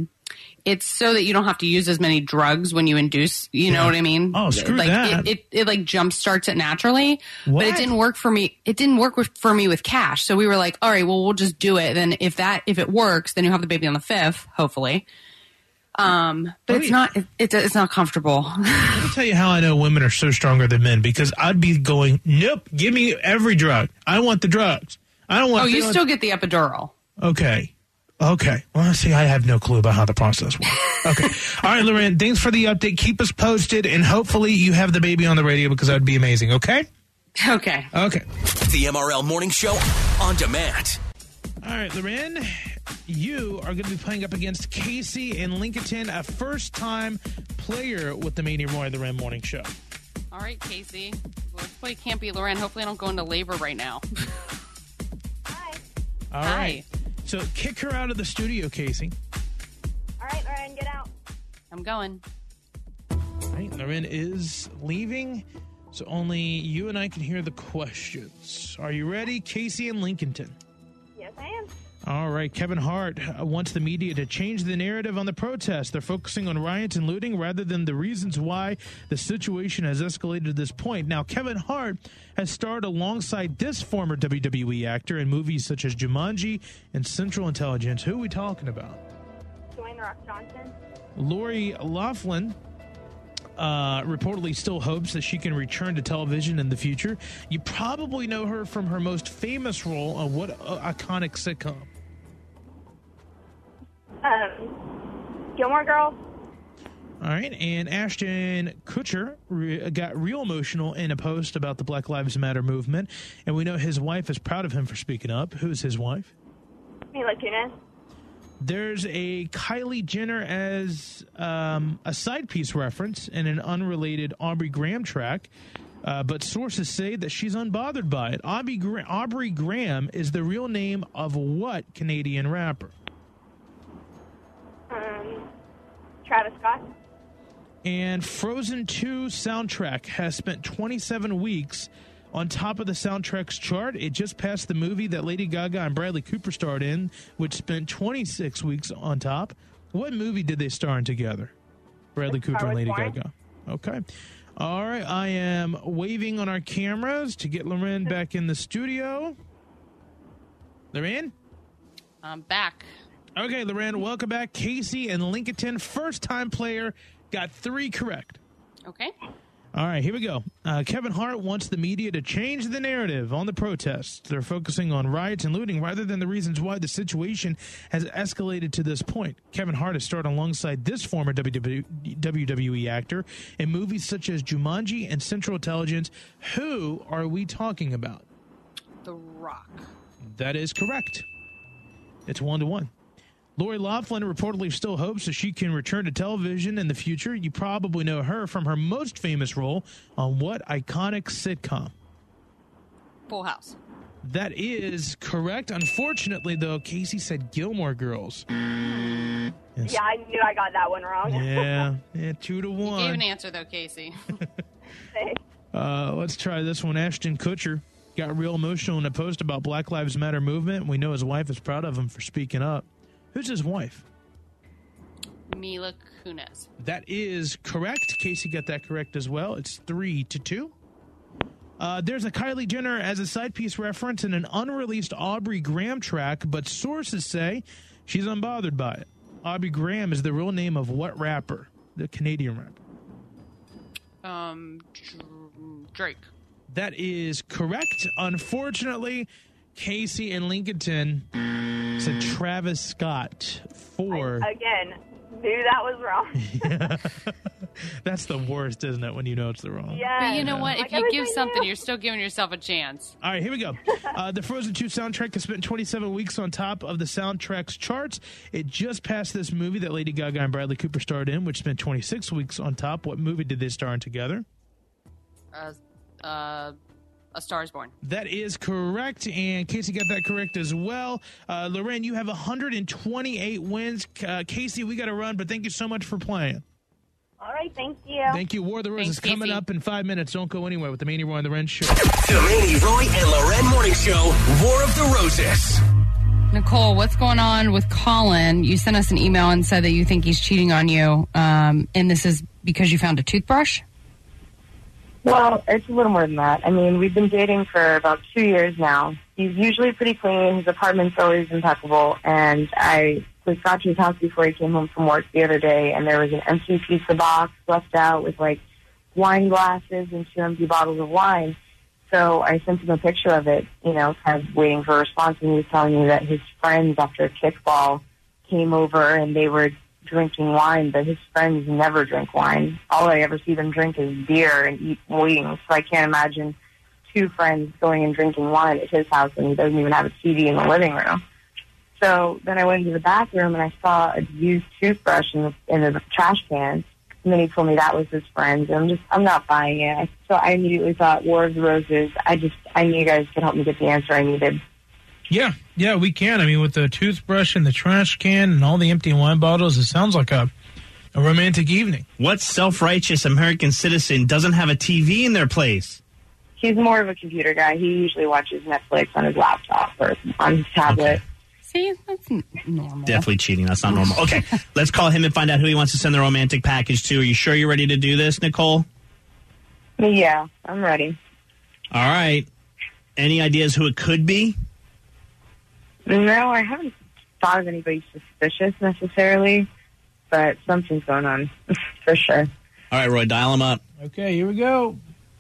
so that you don't have to use as many drugs when you induce, you know what I mean? Oh, screw that. It like jump starts it naturally, what? But it didn't work for me. It didn't work for me with Cash. So we were like, all right, well, we'll just do it. Then if it works, then you'll have the baby on the 5th, hopefully. But it's not comfortable. Let me tell you how I know women are so stronger than men, because I'd be going, nope, give me every drug. I want the drugs. I don't want. Oh, you still get the epidural. Okay. Well, see, I have no clue about how the process works. Okay. All right, Loren, thanks for the update. Keep us posted, and hopefully you have the baby on the radio, because that would be amazing, okay? Okay. The MRL Morning Show on demand. All right, Loren, you are going to be playing up against Casey in Lincolnton, a first-time player with the Maney Roy Loren Morning Show. All right, Casey. Let's play Can't Be Loren. Hopefully I don't go into labor right now. Hi. All right. So kick her out of the studio, Casey. All right, Loren, get out. I'm going. All right, Loren is leaving, so only you and I can hear the questions. Are you ready, Casey in Lincolnton? Yes, I am. All right. Kevin Hart wants the media to change the narrative on the protest. They're focusing on riots and looting rather than the reasons why the situation has escalated to this point. Now, Kevin Hart has starred alongside this former WWE actor in movies such as Jumanji and Central Intelligence. Who are we talking about? Dwayne The Rock Johnson. Lori Loughlin reportedly still hopes that she can return to television in the future. You probably know her from her most famous role on what iconic sitcom? Gilmore Girls. All right, and Ashton Kutcher got real emotional in a post about the Black Lives Matter movement, and we know his wife is proud of him for speaking up. Who's his wife? Mila Kunis. There's a Kylie Jenner as a side piece reference in an unrelated Aubrey Graham track, but sources say that she's unbothered by it. Aubrey Graham is the real name of what Canadian rapper? Travis Scott. And Frozen 2 soundtrack has spent 27 weeks on top of the soundtracks chart. It just passed the movie that Lady Gaga and Bradley Cooper starred in, which spent 26 weeks on top. What movie did they star in together? Bradley Cooper and Lady Gaga. Okay. All right. I am waving on our cameras to get Loren back in the studio. Loren? I'm back. Okay, Loren, welcome back. Casey and Lincoln, first-time player, got 3 correct. Okay. All right, here we go. Kevin Hart wants the media to change the narrative on the protests. They're focusing on riots and looting rather than the reasons why the situation has escalated to this point. Kevin Hart has starred alongside this former WWE actor in movies such as Jumanji and Central Intelligence. Who are we talking about? The Rock. That is correct. It's 1-1. Lori Loughlin reportedly still hopes that she can return to television in the future. You probably know her from her most famous role on what iconic sitcom? Full House. That is correct. Unfortunately, though, Casey said Gilmore Girls. Yes. Yeah, I knew I got that one wrong. Yeah, 2-1. You gave an answer, though, Casey. Let's try this one. Ashton Kutcher got real emotional in a post about Black Lives Matter movement. We know his wife is proud of him for speaking up. Who's his wife? Mila Kunis. That is correct. Casey got that correct as well. It's 3-2. There's a Kylie Jenner as a side piece reference in an unreleased Aubrey Graham track, but sources say she's unbothered by it. Aubrey Graham is the real name of what rapper? The Canadian rapper. Drake. That is correct. Unfortunately, Casey and Lincoln said Travis Scott for... Again, knew that was wrong. Yeah. That's the worst, isn't it, when you know it's the wrong? Yeah. But you know what? If you give something, you're still giving yourself a chance. All right, here we go. The Frozen 2 soundtrack has spent 27 weeks on top of the soundtracks charts. It just passed this movie that Lady Gaga and Bradley Cooper starred in, which spent 26 weeks on top. What movie did they star in together? A Star is Born. That is correct, and Casey got that correct as well. Loren, you have 128 wins. Casey, we got to run, but thank you so much for playing. All right, thank you. Thank you. War of the Roses is coming up in 5 minutes. Don't go anywhere with the Manny Roy and Loren Show. The Manny Roy and Loren Morning Show, War of the Roses. Nicole, what's going on with Colin? You sent us an email and said that you think he's cheating on you, and this is because you found a toothbrush? Well, it's a little more than that. I mean, we've been dating for about 2 years now. He's usually pretty clean. His apartment's always impeccable. And I got to his house before he came home from work the other day, and there was an empty pizza box left out with, like, wine glasses and 2 empty bottles of wine. So I sent him a picture of it, you know, kind of waiting for a response. And he was telling me that his friends, after a kickball, came over and they were drinking wine, but his friends never drink wine. All I ever see them drink is beer and eat wings. So I can't imagine 2 friends going and drinking wine at his house and he doesn't even have a TV in the living room. So then I went into the bathroom and I saw a used toothbrush in the trash can. And then he told me that was his friend's. And I'm not buying it. So I immediately thought War of the Roses. I knew you guys could help me get the answer I needed. Yeah, we can. I mean, with the toothbrush and the trash can and all the empty wine bottles, it sounds like a romantic evening. What self-righteous American citizen doesn't have a TV in their place? He's more of a computer guy. He usually watches Netflix on his laptop or on his tablet. Okay. See, that's normal. Definitely cheating. That's not normal. Okay, let's call him and find out who he wants to send the romantic package to. Are you sure you're ready to do this, Nicole? Yeah, I'm ready. All right. Any ideas who it could be? No, I haven't thought of anybody suspicious necessarily, but something's going on for sure. All right, Roy, dial him up. Okay, here we go.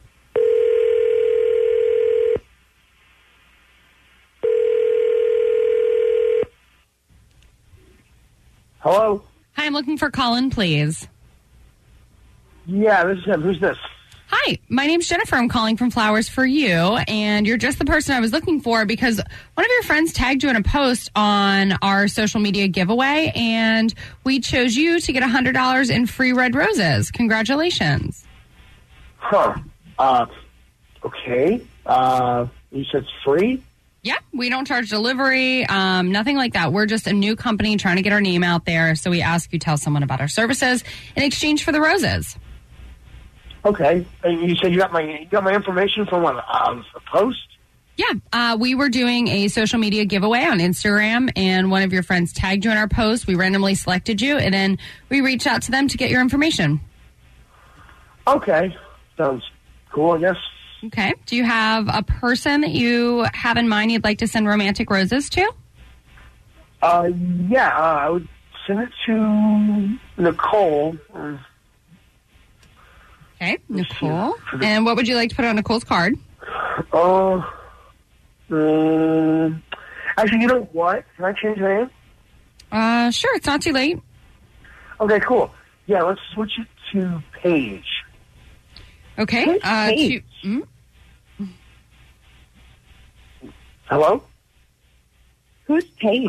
Hello? Hi, I'm looking for Colin, please. Yeah, this is him. Who's this? Hi, my name's Jennifer. I'm calling from Flowers for You, and you're just the person I was looking for because one of your friends tagged you in a post on our social media giveaway, and we chose you to get $100 in free red roses. Congratulations. Huh. Okay. You said it's free? Yeah, we don't charge delivery, nothing like that. We're just a new company trying to get our name out there. So we ask you tell someone about our services in exchange for the roses. Okay. And you said you got my information from what, a post? Yeah, we were doing a social media giveaway on Instagram, and one of your friends tagged you in our post. We randomly selected you, and then we reached out to them to get your information. Okay. Sounds cool, I guess. Okay. Do you have a person that you have in mind you'd like to send romantic roses to? Yeah, I would send it to Nicole. Okay, Nicole. And what would you like to put on Nicole's card? Actually, you know what? Can I change the name? Sure. It's not too late. Okay, cool. Yeah, let's switch it to Paige. Okay. Paige? Hello? Who's Paige?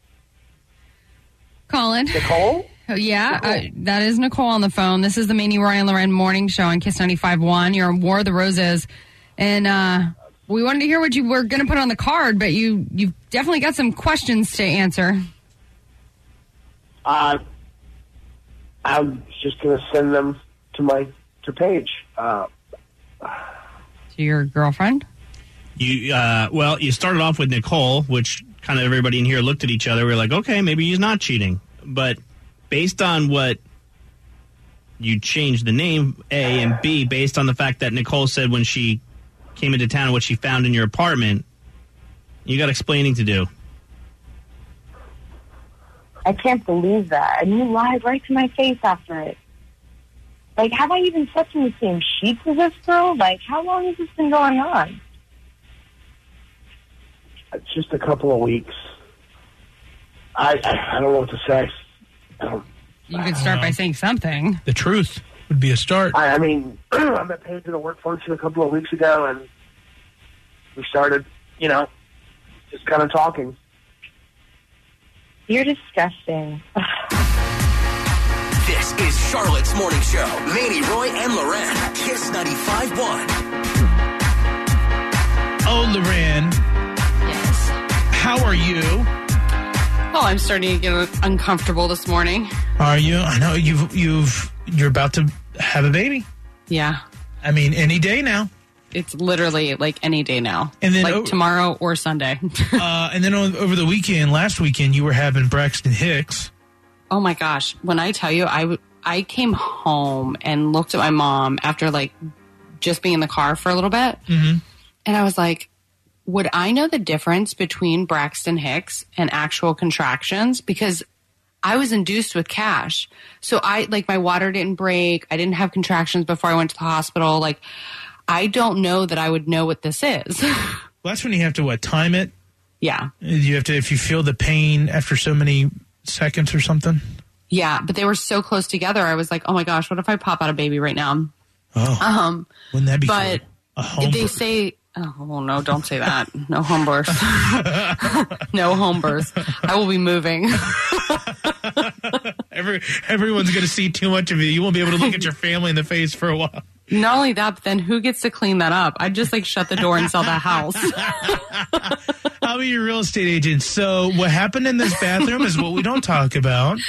Colin. Nicole? Oh, yeah, that is Nicole on the phone. This is the Manny, Roy, and Loren morning show on Kiss 95.1. You're on War of the Roses. And we wanted to hear what you were going to put on the card, but you've definitely got some questions to answer. I'm just going to send them to Paige. To your girlfriend? You started off with Nicole, which kind of everybody in here looked at each other. We were like, okay, maybe he's not cheating. But based on what you changed the name, A, and B, based on the fact that Nicole said when she came into town what she found in your apartment, you got explaining to do. I can't believe that. And you lied right to my face after it. Like, have I even slept in the same sheets as this girl? Like, how long has this been going on? It's just a couple of weeks. I don't know what to say. You could start by saying something. The truth would be a start. I mean, I met Paige at a work function a couple of weeks ago, and we started, just kind of talking. You're disgusting. This is Charlotte's Morning Show. Manny, Roy, and Loren. Kiss 95.1. Oh, Loren. Yes. How are you? Oh, I'm starting to get uncomfortable this morning. Are you? I know you're about to have a baby. Yeah. I mean, any day now. It's literally like any day now. And then like tomorrow or Sunday. And then over the weekend, last weekend, you were having Braxton Hicks. Oh my gosh. When I tell you, I came home and looked at my mom after like just being in the car for a little bit. Mm-hmm. And I was like, would I know the difference between Braxton Hicks and actual contractions? Because I was induced with cash. So my water didn't break. I didn't have contractions before I went to the hospital. Like, I don't know that I would know what this is. Well, that's when you have to, time it? Yeah. You have to, if you feel the pain after so many seconds or something? Yeah, but they were so close together. I was like, oh my gosh, what if I pop out a baby right now? Oh. Wouldn't that be but cool? They say, oh no, don't say that. No home birth. No home birth. I will be moving. Everyone's going to see too much of you. You won't be able to look at your family in the face for a while. Not only that, but then who gets to clean that up? I'd just shut the door and sell that house. I'll be your real estate agent. So what happened in this bathroom is what we don't talk about.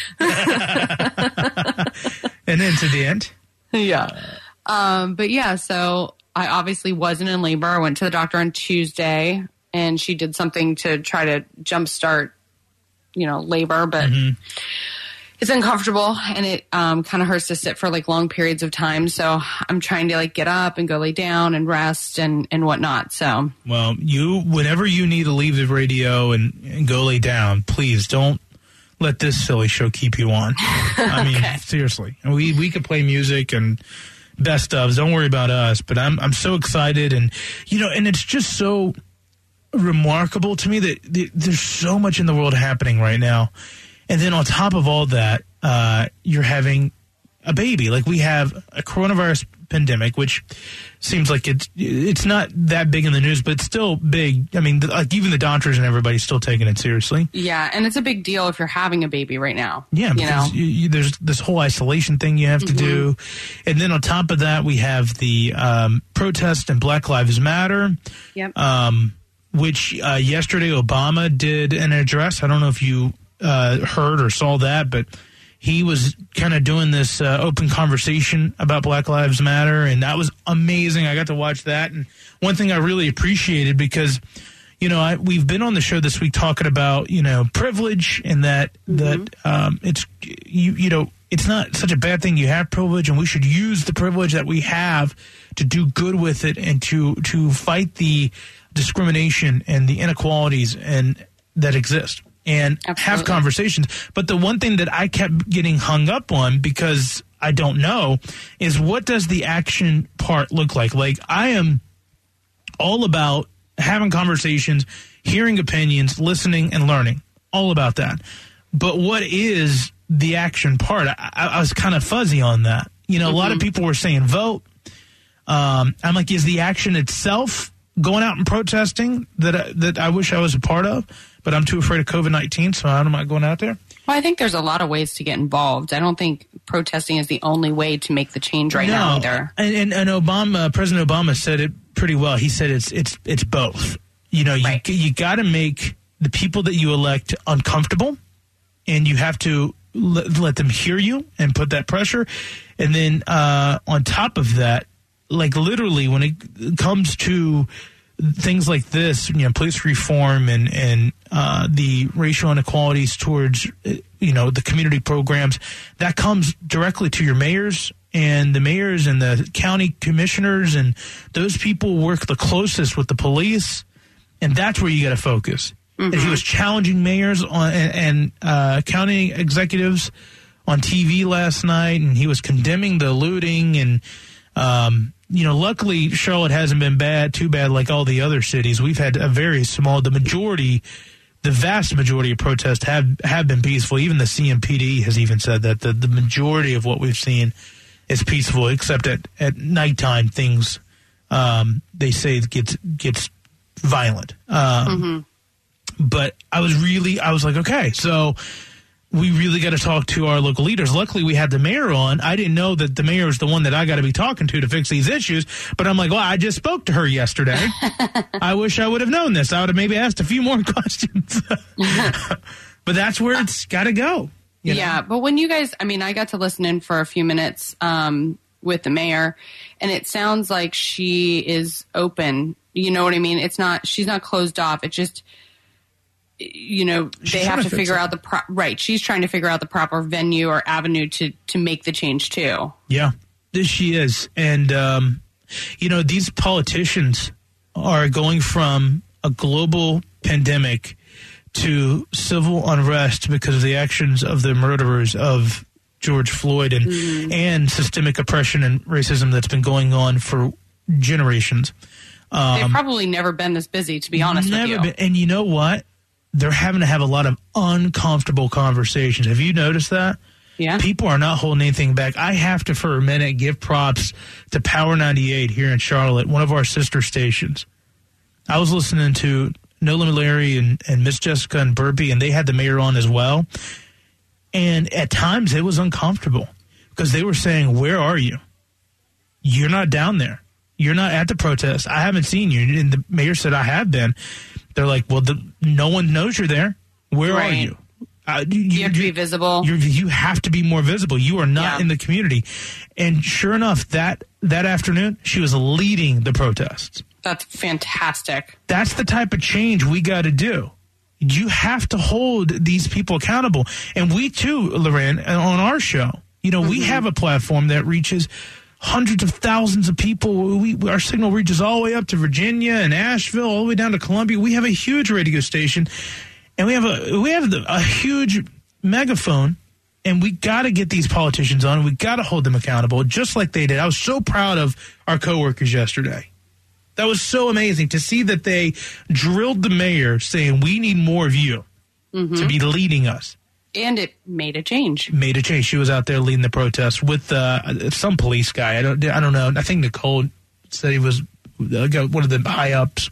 An incident. Yeah. But yeah, so I obviously wasn't in labor. I went to the doctor on Tuesday and she did something to try to jumpstart, labor, but it's uncomfortable and it kind of hurts to sit for long periods of time. So I'm trying to get up and go lay down and rest and whatnot. So, well, whenever you need to leave the radio and go lay down, please don't let this silly show keep you on. I mean, seriously, we could play music and best ofs. Don't worry about us. But I'm so excited and and it's just so remarkable to me that there's so much in the world happening right now. And then on top of all that, you're having a baby. We have a coronavirus pandemic, which seems like it's not that big in the news, but it's still big. I mean, even the doctors and everybody's still taking it seriously. Yeah, and it's a big deal if you're having a baby right now. Yeah, because there's this whole isolation thing you have to do. And then on top of that, we have the protest and Black Lives Matter. Yep. which yesterday Obama did an address. I don't know if you heard or saw that, but he was kind of doing this open conversation about Black Lives Matter, and that was amazing. I got to watch that. And one thing I really appreciated, because, we've been on the show this week talking about, privilege, and that it's, it's not such a bad thing. You have privilege, and we should use the privilege that we have to do good with it and to fight the discrimination and the inequalities that exist. And have conversations. But the one thing that I kept getting hung up on, because I don't know, is what does the action part look like? Like, I am all about having conversations, hearing opinions, listening, and learning. All about that. But what is the action part? I was kind of fuzzy on that. A lot of people were saying vote. I'm like, is the action itself going out and protesting that I wish I was a part of? But I'm too afraid of COVID-19, so I'm not going out there. Well, I think there's a lot of ways to get involved. I don't think protesting is the only way to make the change now either. And President Obama said it pretty well. He said it's both. You got to make the people that you elect uncomfortable, and you have to let them hear you and put that pressure. And then on top of that, like literally when it comes to things like this, police reform and the racial inequalities towards, the community programs, that comes directly to your mayors, and the mayors and the county commissioners, and those people work the closest with the police, and that's where you got to focus. Mm-hmm. And he was challenging mayors and county executives on TV last night, and he was condemning the looting and, luckily Charlotte hasn't been too bad like all the other cities. We've had a very small, the vast majority of protests have been peaceful. Even the CMPD has even said that the majority of what we've seen is peaceful, except at nighttime things, they say it gets violent. But I was like, okay, so we really got to talk to our local leaders. Luckily, we had the mayor on. I didn't know that the mayor is the one that I got to be talking to fix these issues. But I'm like, well, I just spoke to her yesterday. I wish I would have known this. I would have maybe asked a few more questions. But that's where it's got to go. Yeah, but when you guys, I got to listen in for a few minutes with the mayor, and it sounds like she is open. You know what I mean? She's not closed off. It just... they have to figure out she's trying to figure out the proper venue or avenue to make the change too. Yeah, she is. And, these politicians are going from a global pandemic to civil unrest because of the actions of the murderers of George Floyd and systemic oppression and racism that's been going on for generations. They've probably never been this busy, to be honest with you. And you know what? They're having to have a lot of uncomfortable conversations. Have you noticed that? Yeah. People are not holding anything back. I have to, for a minute, give props to Power 98 here in Charlotte, one of our sister stations. I was listening to No Limit Larry and Miss Jessica and Burpee, and they had the mayor on as well. And at times it was uncomfortable because they were saying, where are you? You're not down there. You're not at the protest. I haven't seen you. And the mayor said, I have been. They're like, well, no one knows you're there. Where are you? You have to be visible. You have to be more visible. You are not in the community. And sure enough, that afternoon, she was leading the protests. That's fantastic. That's the type of change we got to do. You have to hold these people accountable. And we too, Loren, on our show, we have a platform that reaches hundreds of thousands of people. Our signal reaches all the way up to Virginia and Asheville, all the way down to Columbia. We have a huge radio station, and we have a huge megaphone, and we got to get these politicians on. We got to hold them accountable, just like they did. I was so proud of our coworkers yesterday. That was so amazing to see that they drilled the mayor, saying we need more of you to be leading us. And it made a change. She was out there leading the protest with some police guy. I don't know. I think Nicole said he was one of the high ups.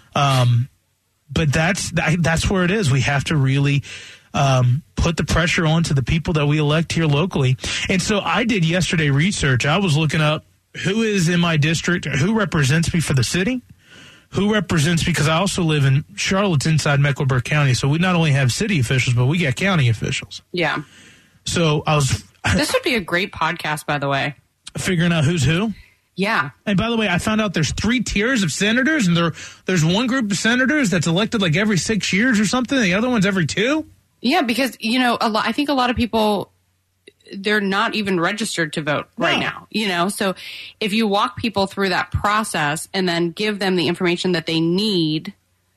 But that's where it is. We have to really put the pressure on to the people that we elect here locally. And so I did yesterday research. I was looking up who is in my district, who represents me for the city, who represents, because I also live in Charlotte's inside Mecklenburg County, so we not only have city officials, but we got county officials. Yeah. So this would be a great podcast, by the way. Figuring out who's who? Yeah. And by the way, I found out there's 3 tiers of senators, and there's one group of senators that's elected like every 6 years or something. The other one's every 2. Yeah, because, I think a lot of people, they're not even registered to vote right now, So if you walk people through that process and then give them the information that they need,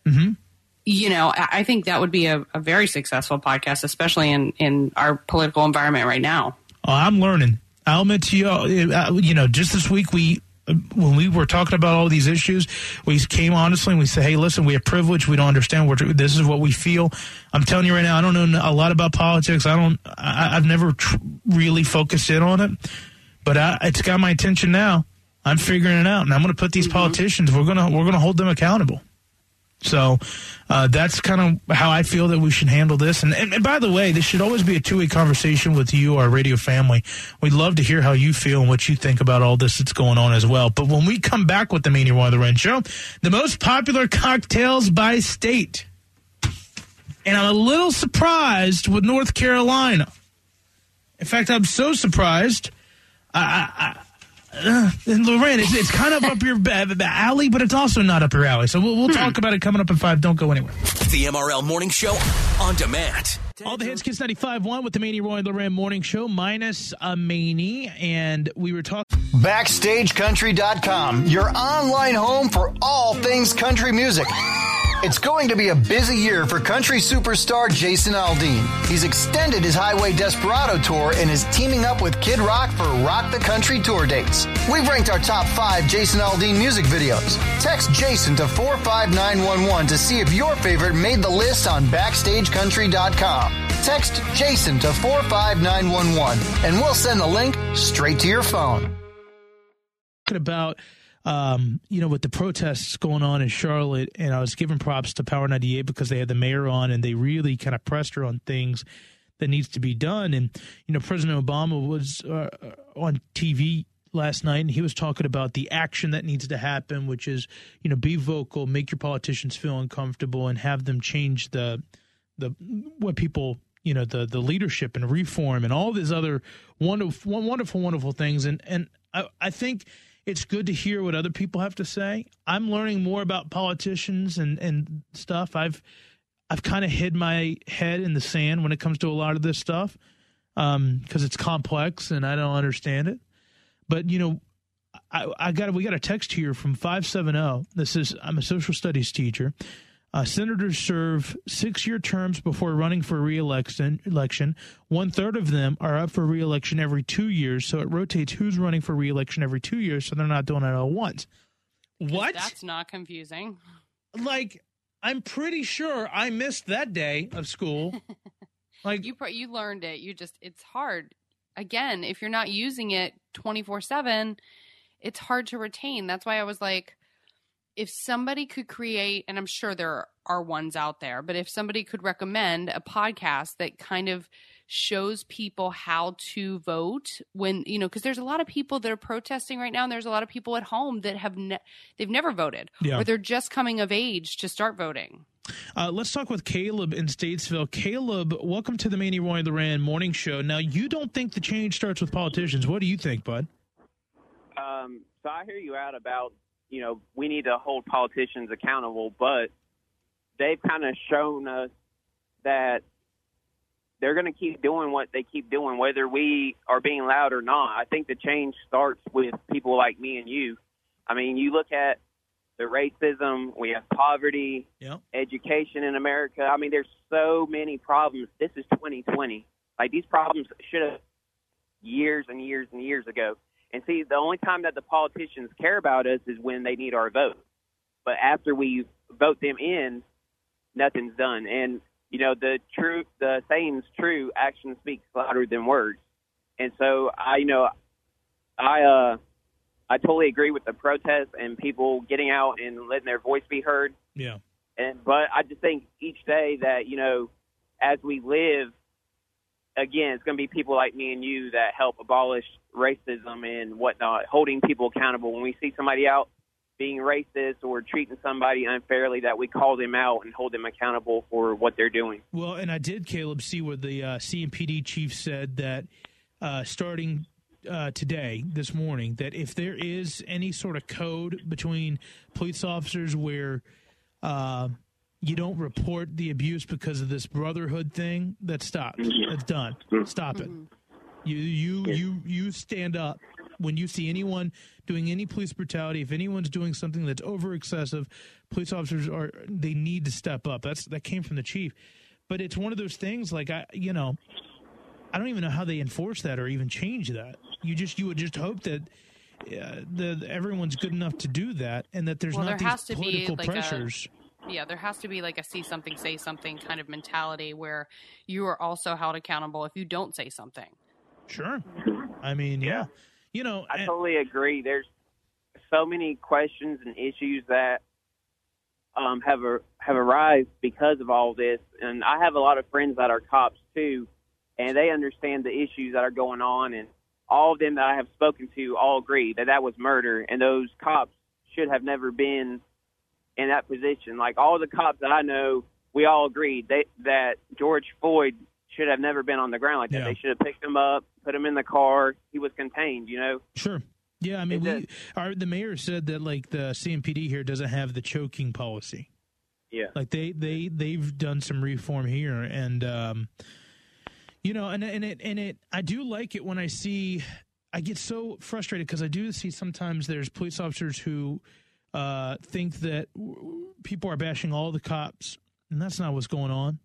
I think that would be a very successful podcast, especially in our political environment right now. Oh, I'm learning. I'll admit to you, just this week when we were talking about all these issues, we came honestly and we said, hey, listen, we have privilege. We don't understand. This is what we feel. I'm telling you right now, I don't know a lot about politics. I've never really focused in on it, but it's got my attention now. I'm figuring it out, and I'm going to put these politicians, we're going to hold them accountable. So that's kind of how I feel that we should handle this. And by the way, this should always be a two-way conversation with you, our radio family. We'd love to hear how you feel and what you think about all this that's going on as well. But when we come back with the Meany Roy and Loren Show, the most popular cocktails by state. And I'm a little surprised with North Carolina. In fact, I'm so surprised. And Loren, it's kind of up your alley, but it's also not up your alley. So we'll talk about it coming up at 5. Don't go anywhere. The MRL Morning Show on demand. All the hits, Kiss 95.1 with the Meany Roy and Loren Morning Show, minus a Meany. And we were talking... BackstageCountry.com, your online home for all things country music. It's going to be a busy year for country superstar Jason Aldean. He's extended his Highway Desperado tour and is teaming up with Kid Rock for Rock the Country tour dates. We've ranked our top 5 Jason Aldean music videos. Text Jason to 45911 to see if your favorite made the list on BackstageCountry.com. Text Jason to 45911 and we'll send the link straight to your phone. About with the protests going on in Charlotte, and I was giving props to Power 98 because they had the mayor on and they really kind of pressed her on things that needs to be done. And, President Obama was on TV last night and he was talking about the action that needs to happen, which is, be vocal, make your politicians feel uncomfortable and have them change what people, the leadership and reform and all these other wonderful things. And I think it's good to hear what other people have to say. I'm learning more about politicians and stuff. I've kind of hid my head in the sand when it comes to a lot of this stuff because it's complex and I don't understand it. But, we got a text here from 570. I'm a social studies teacher. Senators serve 6-year terms before running for re-election. 1/3 of them are up for re-election every 2 years, so it rotates who's running for re-election every 2 years, so they're not doing it all at once. What? That's not confusing. I'm pretty sure I missed that day of school. You learned it. It's hard. Again, if you're not using it 24/7, it's hard to retain. That's why I was like, if somebody could create, and I'm sure there are ones out there, but if somebody could recommend a podcast that kind of shows people how to vote when, because there's a lot of people that are protesting right now, and there's a lot of people at home that they've never voted, or they're just coming of age to start voting. Let's talk with Caleb in Statesville. Caleb, welcome to the Meany Roy and Loren Morning Show. Now, you don't think the change starts with politicians. What do you think, bud? So I hear you out about, we need to hold politicians accountable, but they've kind of shown us that they're going to keep doing what they keep doing, whether we are being loud or not. I think the change starts with people like me and you. I mean, you look at the racism, we have poverty, education in America. I mean, there's so many problems. This is 2020. These problems should have years and years and years ago. And see, the only time that the politicians care about us is when they need our vote. But after we vote them in, nothing's done. And, the saying's true, action speaks louder than words. And so I totally agree with the protests and people getting out and letting their voice be heard. Yeah. But I just think each day that, as we live, again, it's going to be people like me and you that help abolish racism and whatnot, holding people accountable. When we see somebody out being racist or treating somebody unfairly, that we call them out and hold them accountable for what they're doing. Well, and I did, Caleb, see where the CMPD chief said that starting today, this morning, that if there is any sort of code between police officers where you don't report the abuse because of this brotherhood thing, that's stopped. That's done. Stop it. You stand up when you see anyone doing any police brutality. If anyone's doing something that's over excessive, police officers they need to step up. That came from the chief. But it's one of those things, like, I don't even know how they enforce that or even change that. You would just hope that everyone's good enough to do that, and that there's not these political pressures. There has to be like a see something, say something kind of mentality where you are also held accountable if you don't say something. Sure. I mean, yeah. I totally agree. There's so many questions and issues that have arisen because of all this. And I have a lot of friends that are cops too, and they understand the issues that are going on. And all of them that I have spoken to all agree that was murder, and those cops should have never been in that position. Like, all the cops that I know, we all agreed that George Floyd should have never been on the ground like that. They should have picked him up, put him in the car. He was contained, Sure. Yeah, I mean, the mayor said that, like, the CMPD here doesn't have the choking policy. Yeah. Like, they've done some reform here, and I do like it when I get so frustrated because I do see sometimes there's police officers who think that people are bashing all the cops, and that's not what's going on.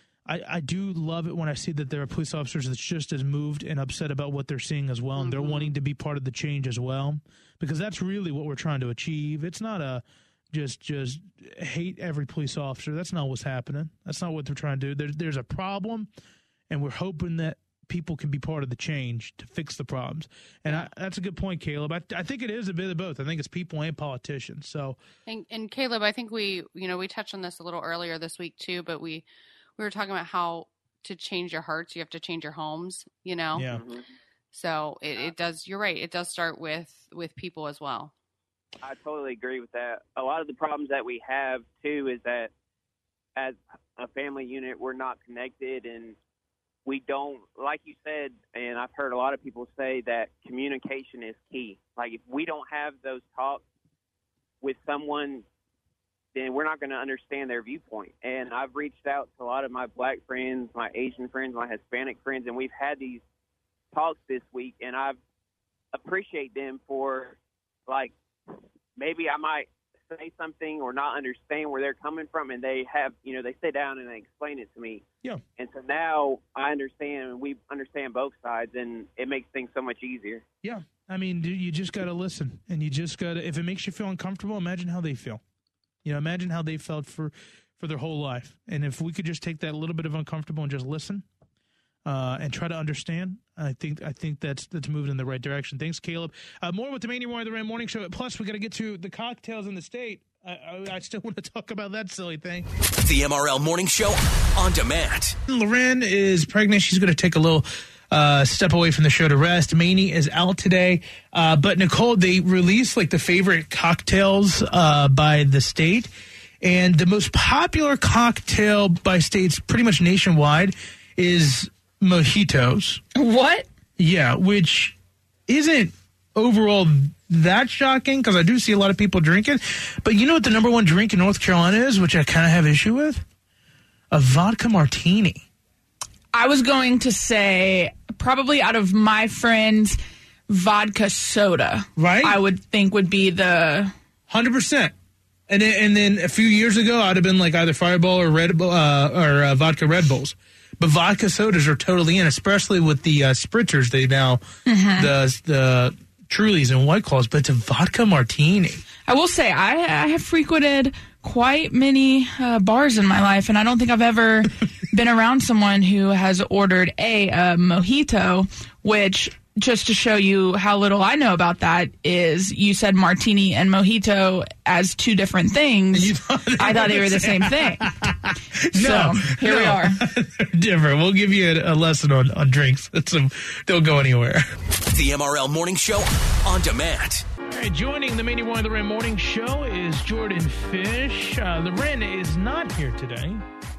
I do love it when I see that there are police officers that's just as moved and upset about what they're seeing as well, and they're wanting to be part of the change as well, because that's really what we're trying to achieve. It's not a just hate every police officer. That's not what's happening. That's not what they're trying to do. There's a problem, and we're hoping that people can be part of the change to fix the problems. And that's a good point, Caleb. I think it is a bit of both. I think it's people and politicians. So, and Caleb, I think we touched on this a little earlier this week too, but we were talking about how to change your hearts, you have to change your homes, Yeah. Mm-hmm. So it does, you're right. It does start with people as well. I totally agree with that. A lot of the problems that we have too is that as a family unit, we're not connected, and we don't, like you said, and I've heard a lot of people say that communication is key. Like, if we don't have those talks with someone, then we're not going to understand their viewpoint. And I've reached out to a lot of my black friends, my Asian friends, my Hispanic friends, and we've had these talks this week, and I appreciate them for, like, maybe I might say something or not understand where they're coming from, and they have, they sit down and they explain it to me. Yeah. And so now I understand, and we understand both sides, and it makes things so much easier. Yeah. I mean, you just got to listen, and you just got to, if it makes you feel uncomfortable, imagine how they feel. Imagine how they felt for their whole life. And if we could just take that little bit of uncomfortable and just listen and try to understand, I think that's moving in the right direction. Thanks, Caleb. More with the Manny Roy, the Ram Morning Show. Plus, we got to get to the cocktails in the state. I still want to talk about that silly thing. The MRL Morning Show on demand. Loren is pregnant. She's going to take a little step away from the show to rest. Manny is out today. But Nicole, they released like the favorite cocktails by the state. And the most popular cocktail by states pretty much nationwide is mojitos. What? Yeah, which isn't overall that shocking because I do see a lot of people drinking. But you know what the number one drink in North Carolina is, which I kind of have issue with? A vodka martini. I was going to say probably out of my friends, vodka soda. Right? I would think would be the 100%. And then a few years ago, I'd have been like either Fireball or Red Bull or vodka Red Bulls. But vodka sodas are totally in, especially with the spritzers. They now the Trulies and White Claws, but it's a vodka martini. I will say I have frequented quite many bars in my life, and I don't think I've ever been around someone who has ordered a mojito, which, just to show you how little I know about that, is you said martini and mojito as two different things. I thought they were the same thing. So here we are. They're different. We'll give you a lesson on drinks. Don't go anywhere. The MRL Morning Show on demand. All right, joining the Mandy Roy and Loren Morning Show is Jordan Fish. Loren is not here today.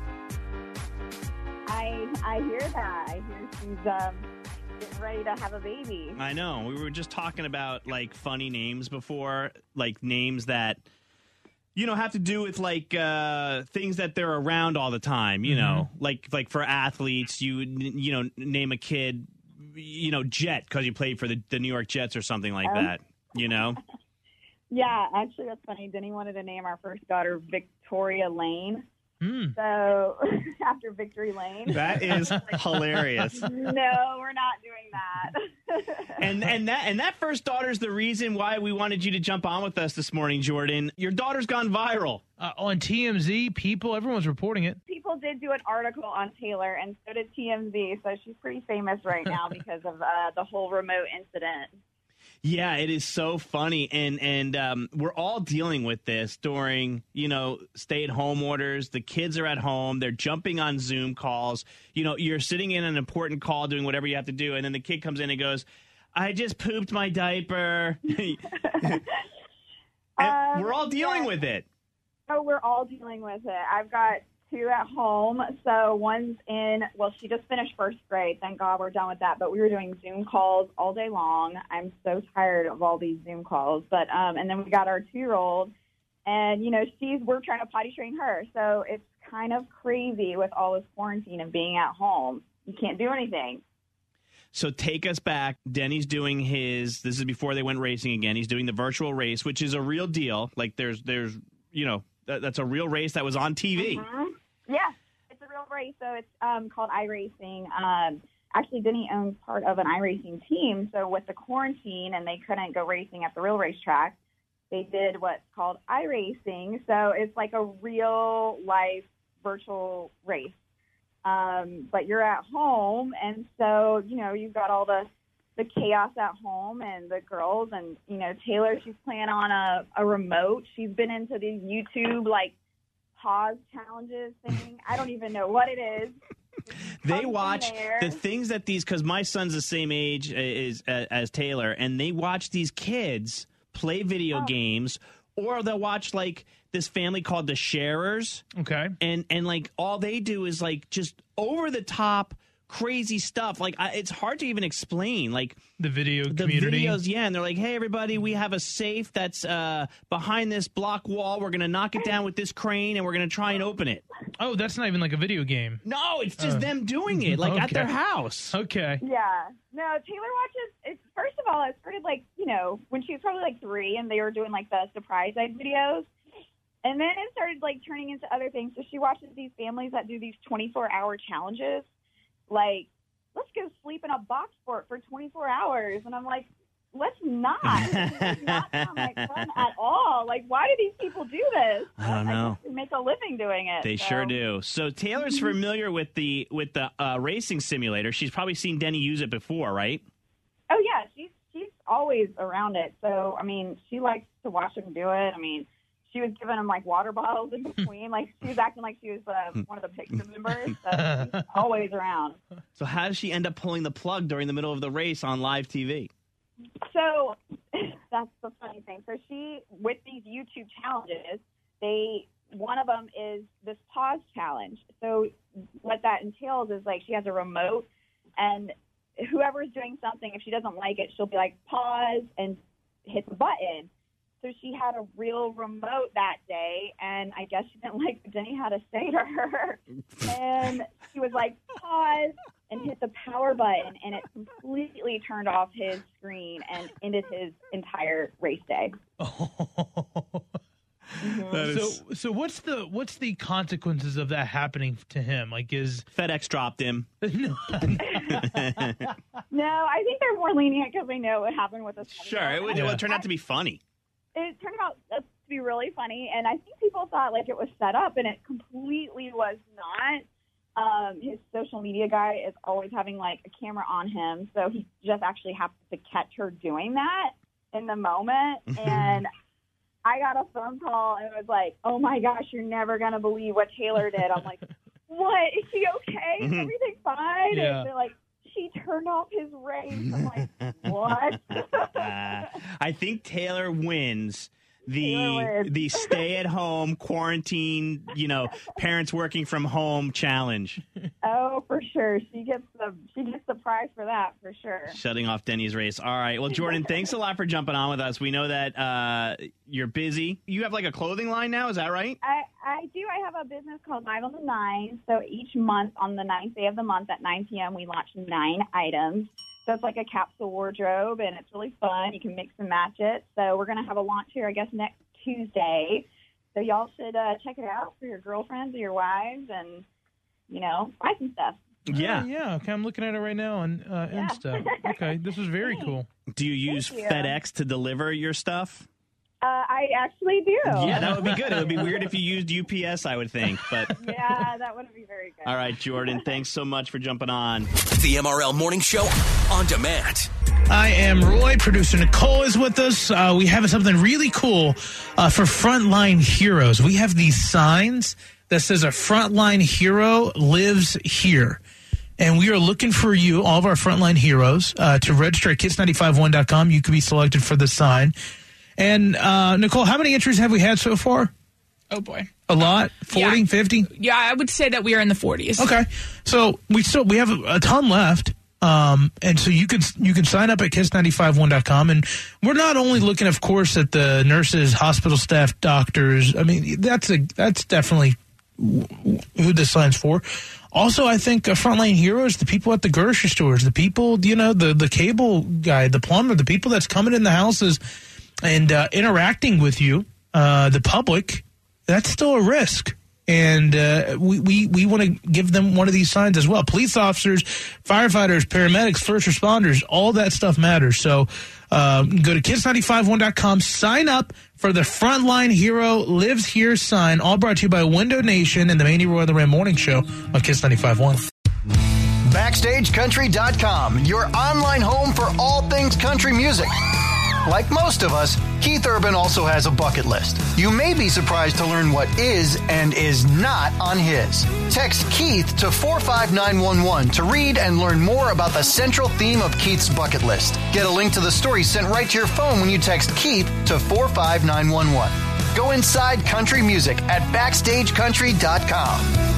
I hear that. I hear she's getting ready to have a baby. I know. We were just talking about, like, funny names before, like names that, you know, have to do with, like, things that they're around all the time, you know. Like for athletes, you know, name a kid, you know, Jet, because you played for the New York Jets or something like that, you know? Yeah, actually, that's funny. Denny wanted to name our first daughter Victoria Lane. So after Victory Lane. That is hilarious. No, we're not doing that. And that first daughter's the reason why we wanted you to jump on with us this morning, Jordan. Your daughter's gone viral. On TMZ, everyone's reporting it. People did do an article on Taylor, and so did TMZ, so she's pretty famous right now because of the whole remote incident. Yeah, it is so funny, and we're all dealing with this during, you know, stay-at-home orders. The kids are at home. They're jumping on Zoom calls. You know, you're sitting in an important call doing whatever you have to do, and then the kid comes in and goes, I just pooped my diaper. We're all dealing with it. Oh, we're all dealing with it. I've got 2 at home. So one's in, well, she just finished first grade. Thank God we're done with that. But we were doing Zoom calls all day long. I'm so tired of all these Zoom calls. But and then we got our 2-year-old, and, you know, we're trying to potty train her. So it's kind of crazy with all this quarantine and being at home. You can't do anything. So take us back. Denny's doing this is before they went racing again. He's doing the virtual race, which is a real deal. Like there's you know, that's a real race that was on TV. Mm-hmm. Yeah, it's a real race. So it's called iRacing. Actually, Denny owns part of an iRacing team. So with the quarantine and they couldn't go racing at the real racetrack, they did what's called iRacing. So it's like a real life virtual race. But you're at home, and so, you know, you've got all the chaos at home, and the girls, and, you know, Taylor, she's playing on a remote. She's been into these YouTube, like, pause challenges thing. I don't even know what it is. They watch the things that because my son's the same age as Taylor, and they watch these kids play video games, or they'll watch, like, this family called The Sharers. Okay. And like, all they do is, like, just over-the-top crazy stuff. Like, it's hard to even explain. Like, the community. Videos, yeah. And they're like, hey, everybody, we have a safe that's behind this block wall. We're going to knock it down with this crane, and we're going to try and open it. Oh, that's not even like a video game. No, it's just them doing it, like, at their house. Okay. Yeah. No, Taylor watches, first of all, it started, like, you know, when she was probably, like, 3, and they were doing, like, the surprise egg videos. And then it started, like, turning into other things. So she watches these families that do these 24-hour challenges. Like, let's go sleep in a box fort for 24 hours. And I'm like, let's not. This does not sound like fun at all. Like, why do these people do this? I don't know. They make a living doing it. They sure do. So Taylor's familiar with the racing simulator. She's probably seen Denny use it before, right? Oh, yeah. She's always around it. So, I mean, she likes to watch him do it. I mean, she was giving him, like, water bottles in between. Like, she was acting like she was one of the picture members. So she's always around. So how does she end up pulling the plug during the middle of the race on live TV? So that's the funny thing. So she, with these YouTube challenges, one of them is this pause challenge. So what that entails is, like, she has a remote, and whoever's doing something, if she doesn't like it, she'll be like, pause, and hit the button. So she had a real remote that day, and I guess she didn't like what Denny had to say to her. And she was like, pause, and hit the power button, and it completely turned off his screen and ended his entire race day. So what's the consequences of that happening to him? Like, is FedEx dropped him? No, I think they're more lenient because they know what happened with us. Sure, it turned out to be funny. It turned out to be really funny, and I think people thought, like, it was set up, and it completely was not. His social media guy is always having, like, a camera on him, so he just actually happened to catch her doing that in the moment, and I got a phone call, and it was like, oh, my gosh, you're never going to believe what Taylor did. I'm like, what? Is she okay? Is everything fine? Yeah. And they're like, she turned off his race. I'm like, what? I think Taylor wins the stay-at-home quarantine, parents working from home challenge. Oh, for sure. She gets the prize for that, for sure. Shutting off Denny's race. All right. Well, Jordan, thanks a lot for jumping on with us. We know that you're busy. You have like a clothing line now, is that right? I do. I have a business called 9 on the 9. So each month on the 9th day of the month at 9 p.m. we launch 9 items. So it's like a capsule wardrobe, and it's really fun. You can mix and match it. So we're going to have a launch here, I guess, next Tuesday. So y'all should check it out for your girlfriends or your wives and, buy some stuff. Yeah. Yeah. Okay, I'm looking at it right now on Insta. Okay, this is very cool. Do you use FedEx to deliver your stuff? I actually do. Yeah, that would be good. It would be weird if you used UPS, I would think. But yeah, that would be very good. All right, Jordan, thanks so much for jumping on. The MRL Morning Show on demand. I am Roy. Producer Nicole is with us. We have something really cool for Frontline Heroes. We have these signs that says a Frontline Hero lives here. And we are looking for you, all of our Frontline Heroes, to register at kiss951.com. You could be selected for the sign. And, Nicole, how many entries have we had so far? Oh, boy. A lot? 40, 50? Yeah, I would say that we are in the 40s. Okay. So we have a ton left. And so you can sign up at kiss951.com. And we're not only looking, of course, at the nurses, hospital staff, doctors. I mean, that's definitely who this sign's for. Also, I think Frontline Heroes, the people at the grocery stores, the people, the cable guy, the plumber, the people that's coming in the houses and interacting with you, the public, that's still a risk. And we want to give them one of these signs as well. Police officers, firefighters, paramedics, first responders, all that stuff matters. So go to kiss951.com, sign up for the Frontline Hero Lives Here sign, all brought to you by Window Nation and the Mandy Roy and the Ram Morning Show on Kiss 95.1. BackstageCountry.com, your online home for all things country music. Like most of us, Keith Urban also has a bucket list. You may be surprised to learn what is and is not on his. Text Keith to 45911 to read and learn more about the central theme of Keith's bucket list. Get a link to the story sent right to your phone when you text Keith to 45911. Go inside country music at BackstageCountry.com.